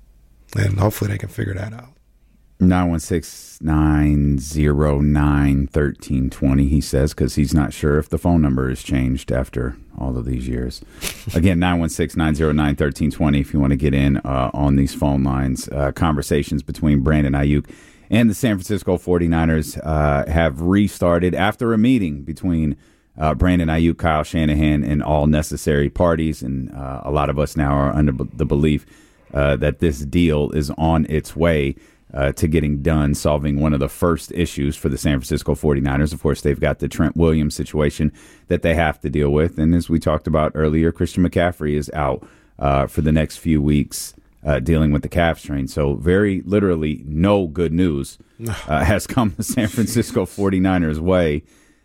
and hopefully they can figure that out. nine one six, nine zero nine, one three two zero, he says, because he's not sure if the phone number has changed after all of these years. Again, nine one six, nine zero nine, one three two zero if you want to get in uh, on these phone lines. Uh, conversations between Brandon Ayuk and the San Francisco forty-niners uh, have restarted after a meeting between uh, Brandon Ayuk, Kyle Shanahan, and all necessary parties. And uh, a lot of us now are under b- the belief uh, that this deal is on its way. Uh, to getting done, solving one of the first issues for the San Francisco forty-niners. Of course, they've got the Trent Williams situation that they have to deal with. And as we talked about earlier, Christian McCaffrey is out uh, for the next few weeks uh, dealing with the calf strain. So very literally no good news uh, has come the San Francisco forty-niners way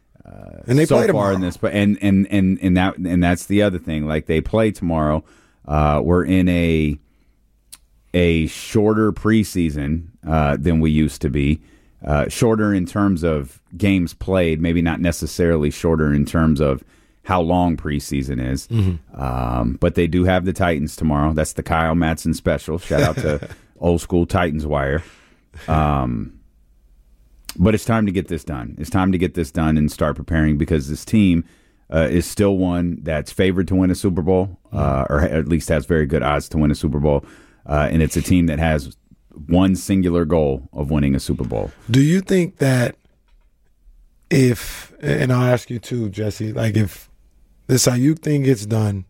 uh, and they so play far tomorrow. in this. And, and, and, and, that, and that's the other thing. Like, they play tomorrow. Uh, we're in a... a shorter preseason uh, than we used to be. Uh, shorter in terms of games played, maybe not necessarily shorter in terms of how long preseason is. Mm-hmm. Um, but they do have the Titans tomorrow. That's the Kyle Madsen special. Shout out to old school Titans wire. Um, but it's time to get this done. It's time to get this done and start preparing because this team uh, is still one that's favored to win a Super Bowl, uh, or at least has very good odds to win a Super Bowl. Uh, and it's a team that has one singular goal of winning a Super Bowl. Do you think that if, and I'll ask you too, Jesse, like if this Ayuk thing gets done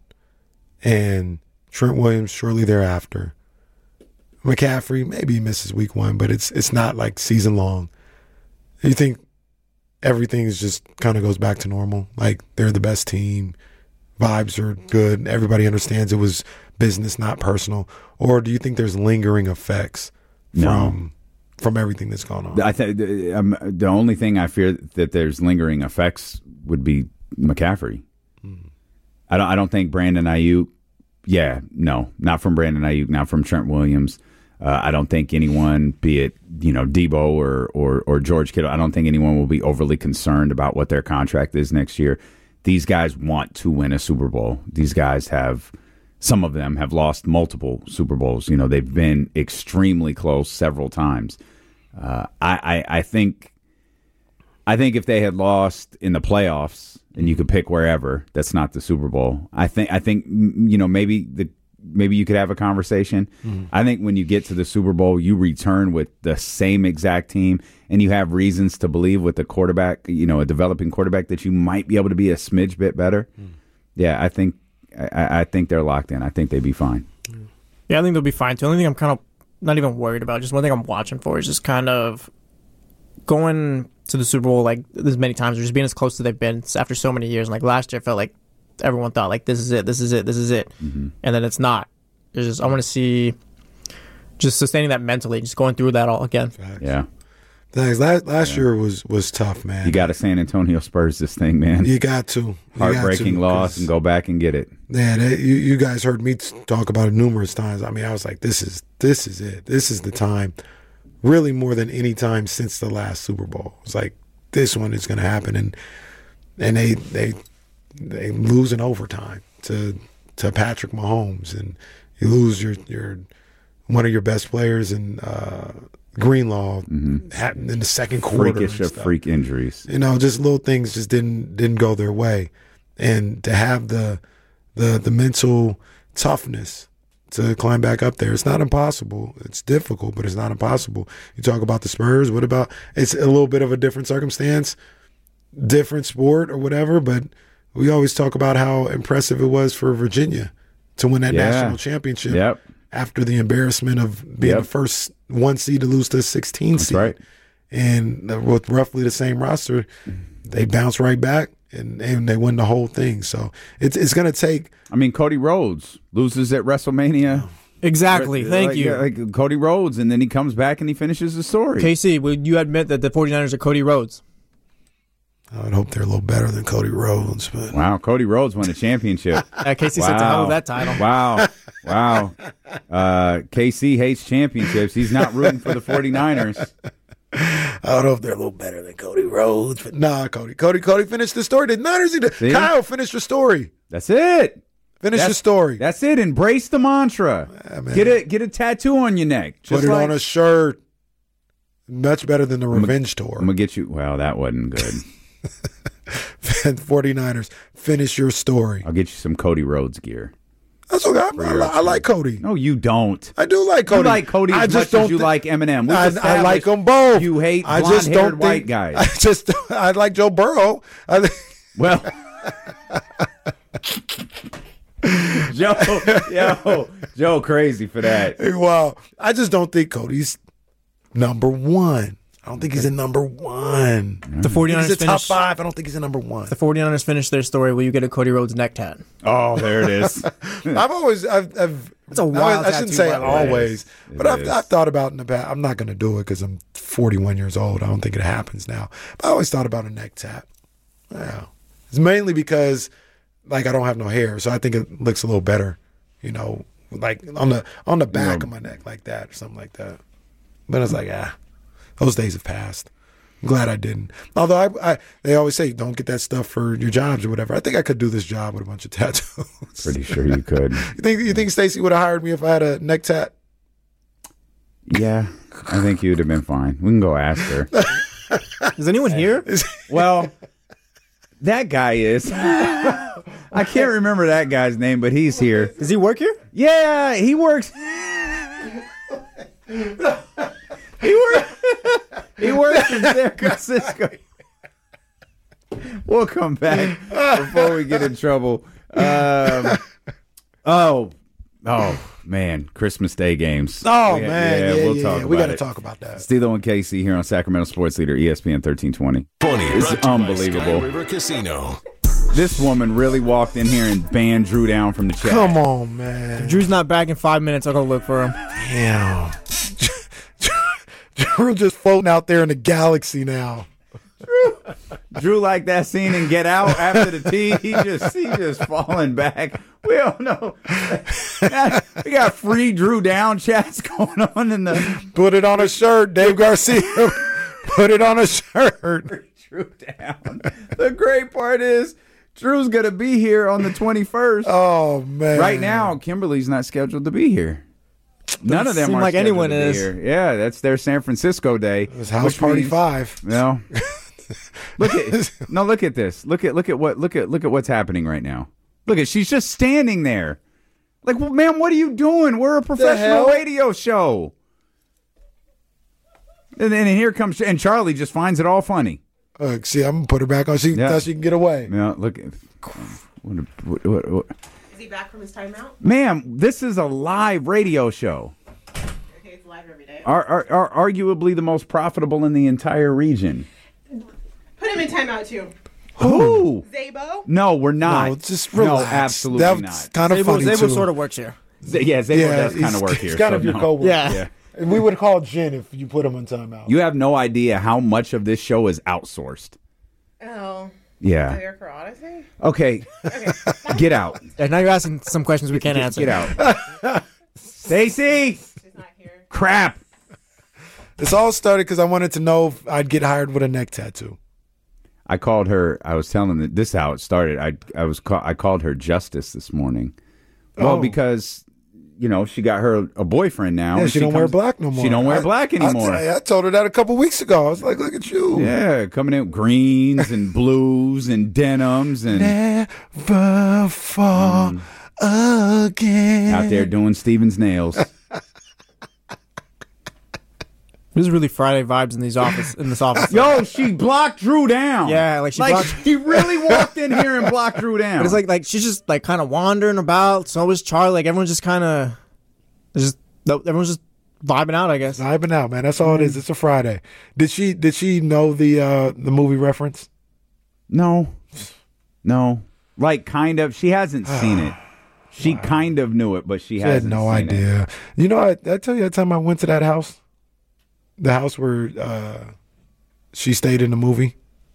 and Trent Williams shortly thereafter, McCaffrey maybe he misses week one, but it's it's not like season long. You think everything is just kind of goes back to normal? Like they're the best team, vibes are good, everybody understands it was business, not personal? Or do you think there's lingering effects No. from from everything that's gone on? I think um, the only thing I fear that there's lingering effects would be McCaffrey. Mm. I don't. I don't think Brandon Ayuk. Yeah, no, not from Brandon Ayuk, not from Trent Williams. Uh, I don't think anyone, be it you know Debo or, or or George Kittle, I don't think anyone will be overly concerned about what their contract is next year. These guys want to win a Super Bowl. These guys have. Some of them have lost multiple Super Bowls. You know, they've been extremely close several times. Uh, I, I, I think, I think if they had lost in the playoffs, and you could pick wherever, that's not the Super Bowl. I think, I think, you know, maybe the maybe you could have a conversation. Mm-hmm. I think when you get to the Super Bowl, you return with the same exact team, and you have reasons to believe with the quarterback, you know, a developing quarterback, that you might be able to be a smidge bit better. Mm. Yeah, I think. I, I think they're locked in. I think they'd be fine. Yeah, I think they'll be fine. The only thing I'm kind of not even worried about, just one thing I'm watching for is just kind of going to the Super Bowl like this many times, or just being as close as they've been after so many years. And like last year, I felt like everyone thought like this is it, this is it, this is it, mm-hmm. and then it's not. It's just I want to see just sustaining that mentally, just going through that all again. Facts. Yeah. Thanks. Last last yeah. year was was tough, man. You got to San Antonio Spurs this thing, man. You got to. You Heartbreaking got to, loss and go back and get it. Yeah, they, you you guys heard me talk about it numerous times. I mean, I was like, this is this is it. This is the time. Really, more than any time since the last Super Bowl. It's like this one is going to happen, and and they they they lose in overtime to to Patrick Mahomes, and you lose your your one of your best players in uh, Greenlaw mm-hmm. in the second quarter. Freakish of freak injuries. You know, just little things just didn't didn't go their way, and to have the the the mental toughness to climb back up there, it's not impossible. It's difficult, but it's not impossible. You talk about the Spurs. What about it's a little bit of a different circumstance, different sport or whatever, but we always talk about how impressive it was for Virginia to win that yeah. national championship yep. after the embarrassment of being yep. the first one seed to lose to a sixteen seed. That's right. And with roughly the same roster, they bounce right back and, and they win the whole thing. So it's it's going to take. I mean, Cody Rhodes loses at WrestleMania. Exactly. Thank like, you. Like Cody Rhodes, and then he comes back and he finishes the story. K C, would you admit that the 49ers are Cody Rhodes? I would hope they're a little better than Cody Rhodes. But wow, Cody Rhodes won a championship. uh, K C wow. said to hell with that title. Wow. Wow. Uh, K C hates championships. He's not rooting for the 49ers. I don't know if they're a little better than Cody Rhodes, but nah, Cody. Cody Cody finished the story. The Niners either. See? Kyle, finish the story. That's it. Finish that's, the story. That's it. Embrace the mantra. Yeah, get a get a tattoo on your neck. Just Put it like, on a shirt. Much better than the I'm Revenge gonna, Tour. I'm gonna get you. Well, that wasn't good. 49ers, finish your story. I'll get you some Cody Rhodes gear. That's okay. I, I, I like Cody. No, you don't. I do like Cody. You like Cody as I just much don't as you th- like Eminem. I, I like them both. You hate I blonde-haired just don't white think, guys. I just I like Joe Burrow. I, well, Joe, yo, Joe, crazy for that. Wow, I just don't think Cody's number one. I don't think he's a number one. The 49ers he's a top finish, five. I don't think he's a number one. The 49ers finish their story. Will you get a Cody Rhodes neck tat? Oh, there it is. I've always, I've, I've it's a wild I, I shouldn't say always, it but I've, is. I've thought about in the past. I'm not going to do it because I'm forty-one years old. I don't think it happens now. But I always thought about a neck tat. Yeah, it's mainly because like I don't have no hair, so I think it looks a little better. You know, like on the on the back yeah. of my neck, like that or something like that. But it's like ah. Those days have passed. I'm glad I didn't. Although I, I, they always say don't get that stuff for your jobs or whatever. I think I could do this job with a bunch of tattoos. Pretty sure you could. You think you think Stacey would have hired me if I had a neck tat? Yeah, I think you'd have been fine. We can go ask her. Is anyone here? Well, that guy is. I can't remember that guy's name, but he's here. Does he work here? Yeah, he works. He works. He works in San Francisco. We'll come back before we get in trouble. Um, oh, oh man, Christmas Day games. Oh we, man, yeah, yeah, we'll yeah, talk yeah. about We got to it. talk about that. Steelo and Casey here on Sacramento Sports Leader E S P N thirteen twenty. Funny, It's brought to you by unbelievable. Sky River Casino. This woman really walked in here and banned Drew down from the chat. Come on, man. If Drew's not back in five minutes, I'll go look for him. Damn. Drew just floating out there in the galaxy now. Drew, Drew like that scene in Get Out after the tea. He just he just falling back. We don't know. We got free Drew down chats going on in the. Put it on a shirt, Dave Garcia. Put it on a shirt. Drew down. The great part is Drew's gonna be here on the twenty-first. Oh man! Right now, Kimberly's not scheduled to be here. None of them seem are like scheduled anyone to be is. here. Yeah, that's their San Francisco day. It was house which party means- five. No. Look at no. Look at this. Look at look at what look at look at what's happening right now. Look at she's just standing there. Like, well, man, what are you doing? We're a professional hell? radio show. And then here comes and Charlie just finds it all funny. Uh, see, I'm gonna put her back on. She Yeah. thought she can get away. Yeah, look. At, what, what, what, what. Is he back from his timeout? Ma'am, this is a live radio show. Okay, it's live every day. Are, are, are arguably the most profitable in the entire region. Put him in timeout too. Who? Zabo? No, we're not. No, just No, relax. absolutely That's not. kind of Zabo, funny Zabo too. sort of works here. Z- yeah, Zabo Yeah, does kind he's- of work he's here. kind so of your no. coworker. Yeah. Yeah. And we would call Jen if you put him in timeout. You have no idea how much of this show is outsourced. Oh. Yeah. There for Odyssey? Okay. Get out. Yeah, now you're asking some questions we can't Get, answer. get out. Stacy! She's not here. Crap. This all started because I wanted to know if I'd get hired with a neck tattoo. I called her. I was telling them this is how it started. I I was call, I called her Justice this morning. Well, Oh. because you know she got her a boyfriend now. Yeah, and she, don't wear comes- black no more. She don't wear I- black I- anymore. I, I told her that a couple weeks ago. I was like, look at you. Yeah, coming in with greens and blues and denims and Never fall again. out there doing Steven's nails. This is really Friday vibes in these office in this office. Yo, she blocked Drew down. Yeah, like she like blocked- she really walked in here and blocked Drew down. But it's like like she's just like kind of wandering about. So was Charlie. Like everyone's just kind of just everyone's just vibing out. I guess. Vibing out, man. That's all it is. It's a Friday. Did she did she know the uh, the movie reference? no, no, like kind of. She hasn't seen it. She kind of knew it, but she, She had hasn't no seen idea. it. You know, I, I tell you that time I went to that house, the house where uh, she stayed in the movie.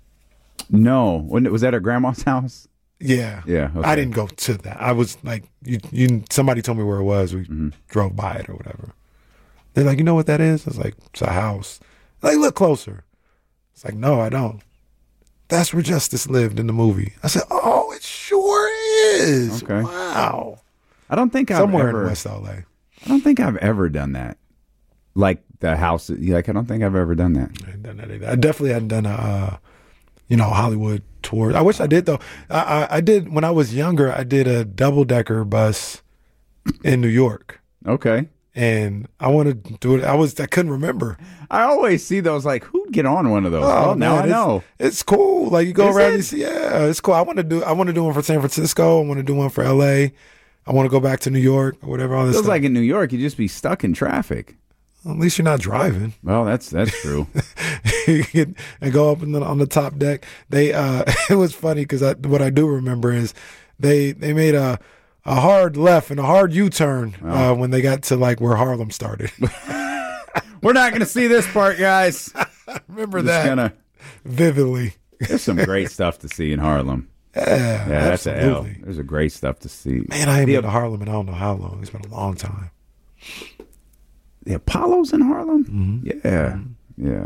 No, when was that her grandma's house? Yeah, Yeah, okay. I didn't go to that. I was like, you, you. Somebody told me where it was. We Mm-hmm. drove by it or whatever. They're like, you know what that is? I was like, it's a house. Like, look closer. It's like, no, I don't. That's where Justice lived in the movie. I said, oh, it sure is. Okay. Wow. I don't think I've Somewhere ever. in West L A. I don't think I've ever done that. Like the house. Like I don't think I've ever done that. I hadn't done that either. I definitely hadn't done a, uh, you know, Hollywood tour. I wish I did though. I, I, I did when I was younger. I did a double decker bus in New York, Okay. and I wanted to do it. I was I couldn't remember. I always see those. Like who'd get on one of those? Oh, well, now man, I it's- know. It's cool. Like you go Is around, it? you see, yeah, it's cool. I want to do. I want to do one for San Francisco. I want to do one for L A. I want to go back to New York or whatever. All this Feels stuff. like in New York, you'd just be stuck in traffic. At least you're not driving. Well, that's that's true. You get- and go up in the, on the top deck. They uh, it was funny because what I do remember is they they made a a hard left and a hard U turn uh, when they got to like where Harlem started. We're not going to see this part, guys. Remember Just that gonna, vividly. there's some great stuff to see in Harlem. Yeah, Yeah, that's a L. absolutely. There's a great stuff to see. Man, I ain't the, been to Harlem in I don't know how long. It's been a long time. the Apollo's in Harlem. Mm-hmm. Yeah, yeah.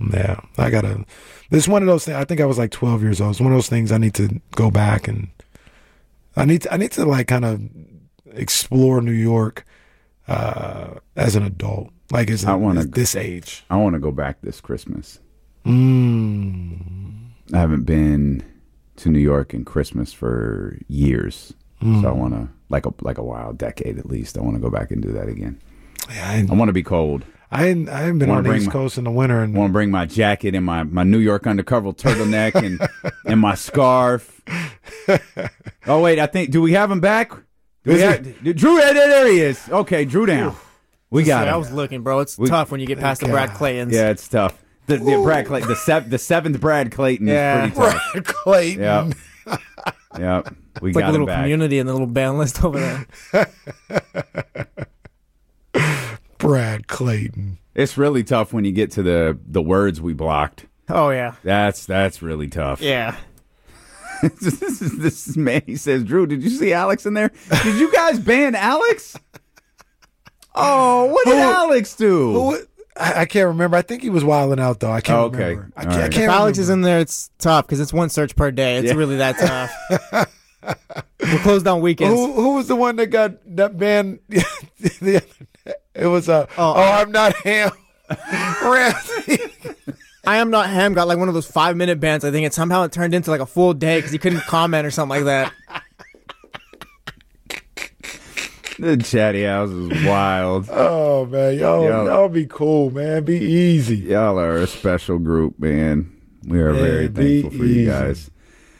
Yeah, I gotta. This is one of those things. I think I was like twelve years old. It's one of those things I need to go back and I need to, I need to like kind of explore New York uh, as an adult, like as, I wanna, as this age. I want to go back this Christmas. Mm. I haven't been to New York in Christmas for years, mm. so I want to like a like a while, decade at least. I want to go back and do that again. Yeah, I, I want to be cold. I ain't, I haven't been on the East my, Coast in the winter. And I want to bring my jacket and my, my New York undercover turtleneck and and my scarf. Oh wait, I think do we have him back? Do we have, Drew, there, there he is. Okay, Drew down. We got him. I was looking, bro. It's we, tough when you get past the Brad Claytons. Yeah, it's tough. The, the Brad Clayton, the sev- the seventh Brad Clayton yeah. is pretty tough. Brad Clayton. Yep. Yep. We it's got like a little him back. community and the little band list over there. Brad Clayton. It's really tough when you get to the the words we blocked. Oh yeah. That's that's really tough. Yeah. this, is, this is man. He says, Drew, did you see Alex in there? Did you guys ban Alex? Oh, what did who, Alex do? Who, I, I can't remember. I think he was wilding out though. I can't oh, okay. remember. I can't, can't, right. I can't if Alex remember. is in there, it's tough because it's one search per day. It's yeah. really that tough. We're closed on weekends. Who, who was the one that got that banned the other day? It was a. Uh, oh, oh, I'm not Ham. Ramsey. I am not Ham got like one of those five minute bans. I think it somehow it turned into like a full day because he couldn't comment or something like that. The chatty house is wild. Oh man, y'all, y'all, y'all be cool, man. Be easy. Y'all are a special group, man. We are man, very thankful for easy. You guys.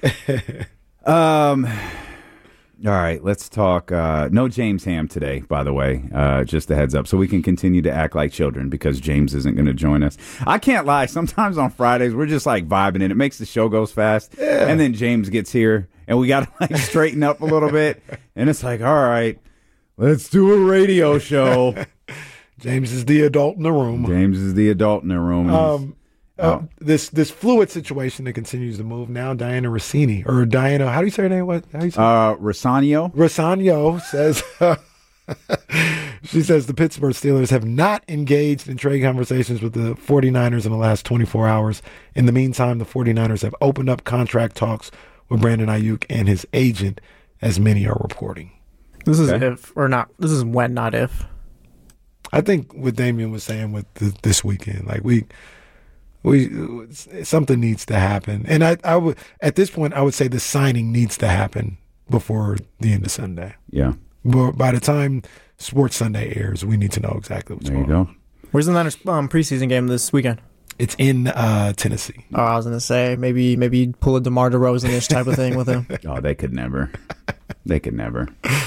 um. All right, let's talk. Uh, no James Ham today, by the way. Uh, just a heads up, so we can continue to act like children because James isn't going to join us. I can't lie. Sometimes on Fridays we're just like vibing, and it makes the show goes fast. Yeah. And then James gets here, and we got to like straighten up a little bit. And it's like, all right, let's do a radio show. James is the adult in the room. James is the adult in the room. Um. Uh, this this fluid situation that continues to move now. Diana Rossini or Diana, how do you say her name? What? How do you say? Uh, Rossano. Rossano says uh, she says the Pittsburgh Steelers have not engaged in trade conversations with the 49ers in the last twenty-four hours. In the meantime, the 49ers have opened up contract talks with Brandon Ayuk and his agent, as many are reporting. This is okay. if or not. This is when, not if. I think what Damian was saying with the, this weekend, like we. We something needs to happen, and I, I would at this point I would say the signing needs to happen before the end of Sunday. Yeah, but by the time Sports Sunday airs, we need to know exactly what's there going you go. on. Where's the Niners um, preseason game this weekend? It's in uh, Tennessee. Oh, I was gonna say maybe maybe pull a DeMar DeRozan-ish type of thing with him. Oh, they could never. They could never.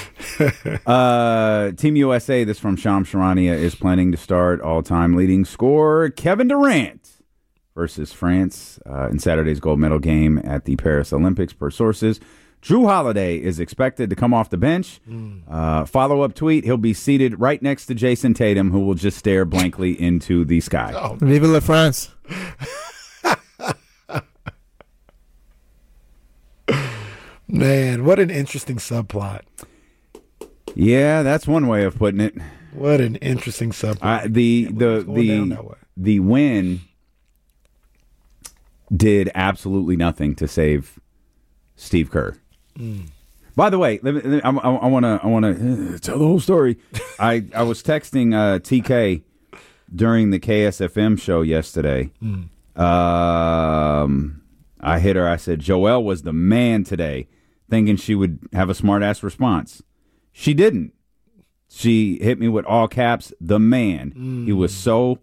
uh, Team U S A. This from Shams Charania is planning to start all-time leading scorer Kevin Durant versus France uh, in Saturday's gold medal game at the Paris Olympics, per sources. Drew Holiday is expected to come off the bench. Mm. Uh, follow-up tweet, he'll be seated right next to Jason Tatum, who will just stare blankly into the sky. Oh. Vive la France. Man, what an interesting subplot. Yeah, that's one way of putting it. What an interesting subplot. Uh, the the the, the win did absolutely nothing to save Steve Kerr. Mm. By the way, let me, I want to I want to uh, tell the whole story. I, I was texting uh, T K during the K S F M show yesterday. Mm. Um, I hit her. I said, Joelle was the man today, thinking she would have a smart-ass response. She didn't. She hit me with all caps, the man. Mm. He was so...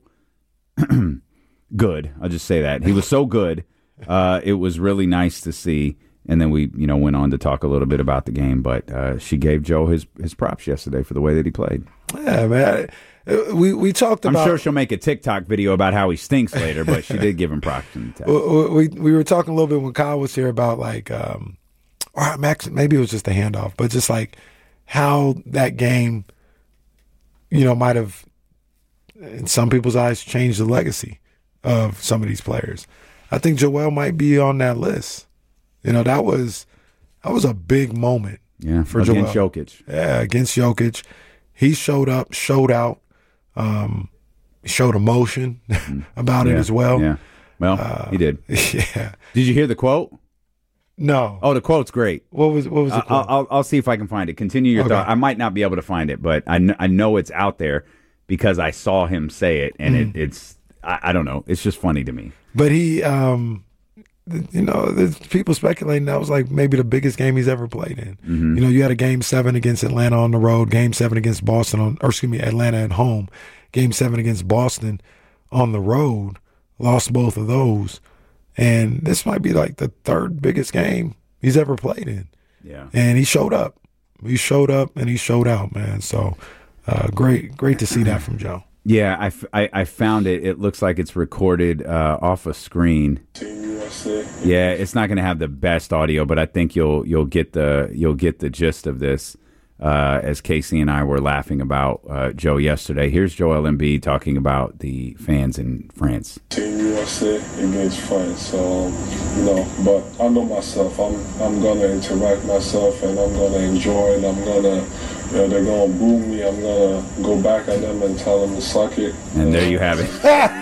good. I'll just say that. He was so good. Uh, it was really nice to see. And then we, you know, went on to talk a little bit about the game. But uh, she gave Joe his, his props yesterday for the way that he played. Yeah, man. We we talked about... I'm sure she'll make a TikTok video about how he stinks later, but she did give him props in the text. We, we were talking a little bit when Kyle was here about, like, um, or Max, maybe it was just a handoff, but just like how that game, you know, might have, in some people's eyes, changed the legacy of some of these players. I think Joel might be on that list. You know, that was that was a big moment. Yeah, for against Joel. Jokic. Yeah, against Jokic. He showed up, showed out. Um, showed emotion about yeah, it as well. Yeah. Well, uh, he did. Yeah. Did you hear the quote? No. Oh, the quote's great. What was what was the uh, quote? I'll, I'll, I'll see if I can find it. Continue your Okay. thought. I might not be able to find it, but I, kn- I know it's out there because I saw him say it, and Mm. it, it's I, I don't know. It's just funny to me. But he, um, th- you know, there's people speculating that was like maybe the biggest game he's ever played in. Mm-hmm. You know, you had a game seven against Atlanta on the road, game seven against Boston on, or excuse me, Atlanta at home, game seven against Boston on the road, lost both of those. And this might be like the third biggest game he's ever played in. Yeah. And he showed up. He showed up and he showed out, man. So uh, great, great to see that from Joe. Yeah, I, f- I, I found it. It looks like it's recorded uh, off a screen. Yeah, it's not going to have the best audio, but I think you'll you'll get the you'll get the gist of this. Uh, as Casey and I were laughing about uh, Joe yesterday. Here's Joel Embiid talking about the fans in France. Team U S A against France, so you know. But I know myself. I'm I'm gonna interact myself, and I'm gonna enjoy it. I'm gonna, you know, they're gonna boo me. I'm gonna go back at them and tell them to suck it. And there you have it.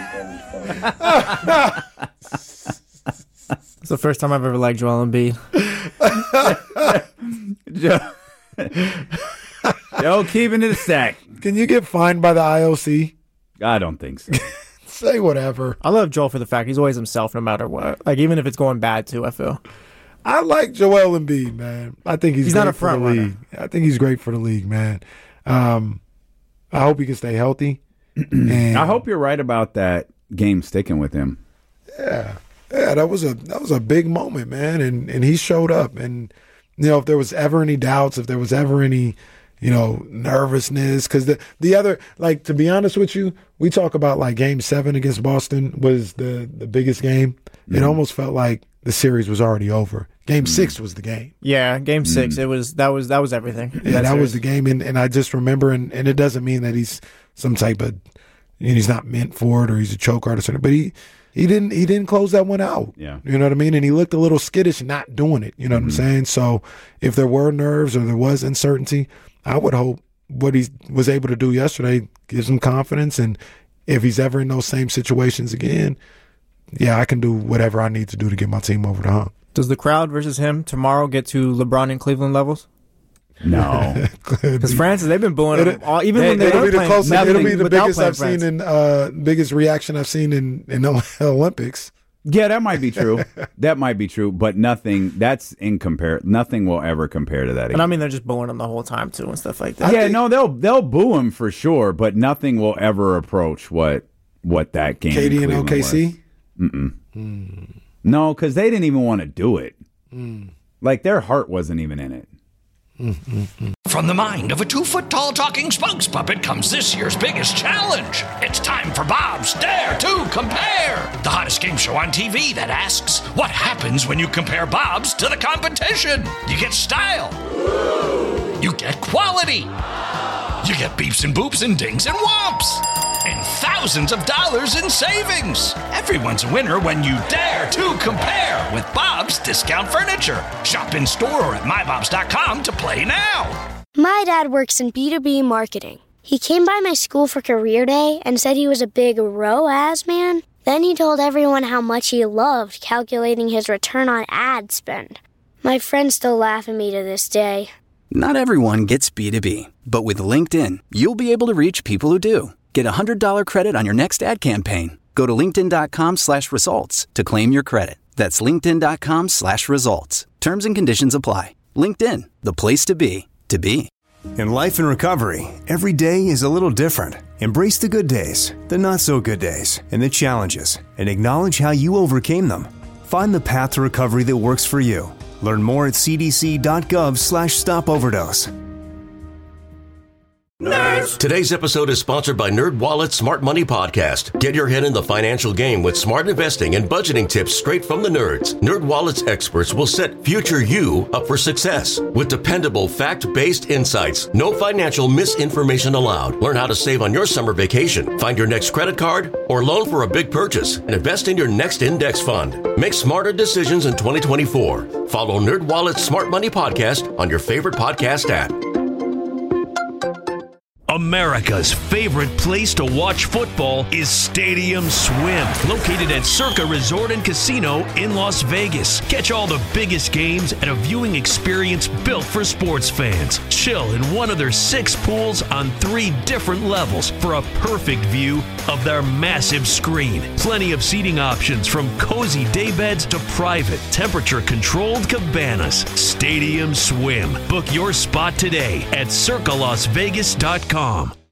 It's the first time I've ever liked Joel Embiid. Joe, Joe, keeping it a stack. Can you get fined by the I O C? I don't think so. Say whatever. I love Joel for the fact he's always himself no matter what. Like, even if it's going bad, too, I feel. I like Joel Embiid, man. I think he's, He's great not a for the front runner. league. I think he's great for the league, man. Um, I hope he can stay healthy. And I hope you're right about that game sticking with him. Yeah, yeah, that was a that was a big moment, man, and and he showed up. And you know, if there was ever any doubts, if there was ever any, you know, nervousness, because the the other, like, to be honest with you, we talk about like Game Seven against Boston was the the biggest game. Mm-hmm. It almost felt like the series was already over. Game Mm-hmm. Six was the game. Yeah, game six, it was that was that was everything. Yeah, that was the game, and, and I just remember, and, and it doesn't mean that he's some type of, you know, he's not meant for it or he's a choke artist, or anything, but he he didn't he didn't close that one out. Yeah, you know what I mean, and he looked a little skittish not doing it. You know what Mm-hmm. I'm saying? So if there were nerves or there was uncertainty, I would hope what he was able to do yesterday gives him confidence, and if he's ever in those same situations again, yeah, I can do whatever I need to do to get my team over the hump. Does the crowd versus him tomorrow get to LeBron and Cleveland levels? No, because Francis, they've been booing him all, even They- when they it'll were be the playing. closest. It'll be the without biggest playing I've France. seen in uh, biggest reaction I've seen in in the Olympics. Yeah, that might be true. That might be true, but nothing. That's in compare. Nothing will ever compare to that. And Again. I mean, they're just booing him the whole time too and stuff like that. yeah, no, they'll they'll boo him for sure, but nothing will ever approach what what that game. Katie in and Cleveland O K C. was. Mm-mm. No, because they didn't even want to do it. Like their heart wasn't even in it. From the mind of a two-foot-tall talking spokes puppet comes this year's biggest challenge. It's time for Bob's Dare to Compare, the hottest game show on T V that asks, what happens when you compare Bob's to the competition? You get style. You get quality. You get beeps and boops and dings and whomps. And thousands of dollars in savings. Everyone's a winner when you dare to compare with Bob's Discount Furniture. Shop in store or at my bobs dot com to play now. My dad works in B two B marketing. He came by my school for career day and said he was a big R O A S man. Then he told everyone how much he loved calculating his return on ad spend. My friends still laugh at me to this day. Not everyone gets B two B, but with LinkedIn, you'll be able to reach people who do. Get a one hundred dollars credit on your next ad campaign. Go to linkedin.com slash results to claim your credit. That's linkedin.com slash results. Terms and conditions apply. LinkedIn, the place to be, to be. In life and recovery, every day is a little different. Embrace the good days, the not so good days, and the challenges, and acknowledge how you overcame them. Find the path to recovery that works for you. Learn more at cdc.gov slash stop overdose. Nerds. Today's episode is sponsored by NerdWallet's Smart Money Podcast. Get your head in the financial game with smart investing and budgeting tips straight from the nerds. NerdWallet's experts will set future you up for success with dependable, fact-based insights. No financial misinformation allowed. Learn how to save on your summer vacation, find your next credit card, or loan for a big purchase, and invest in your next index fund. Make smarter decisions in twenty twenty-four. Follow NerdWallet's Smart Money Podcast on your favorite podcast app. America's favorite place to watch football is Stadium Swim, located at Circa Resort and Casino in Las Vegas. Catch all the biggest games at a viewing experience built for sports fans. Chill in one of their six pools on three different levels for a perfect view of their massive screen. Plenty of seating options from cozy daybeds to private, temperature-controlled cabanas. Stadium Swim. Book your spot today at circa las vegas dot com.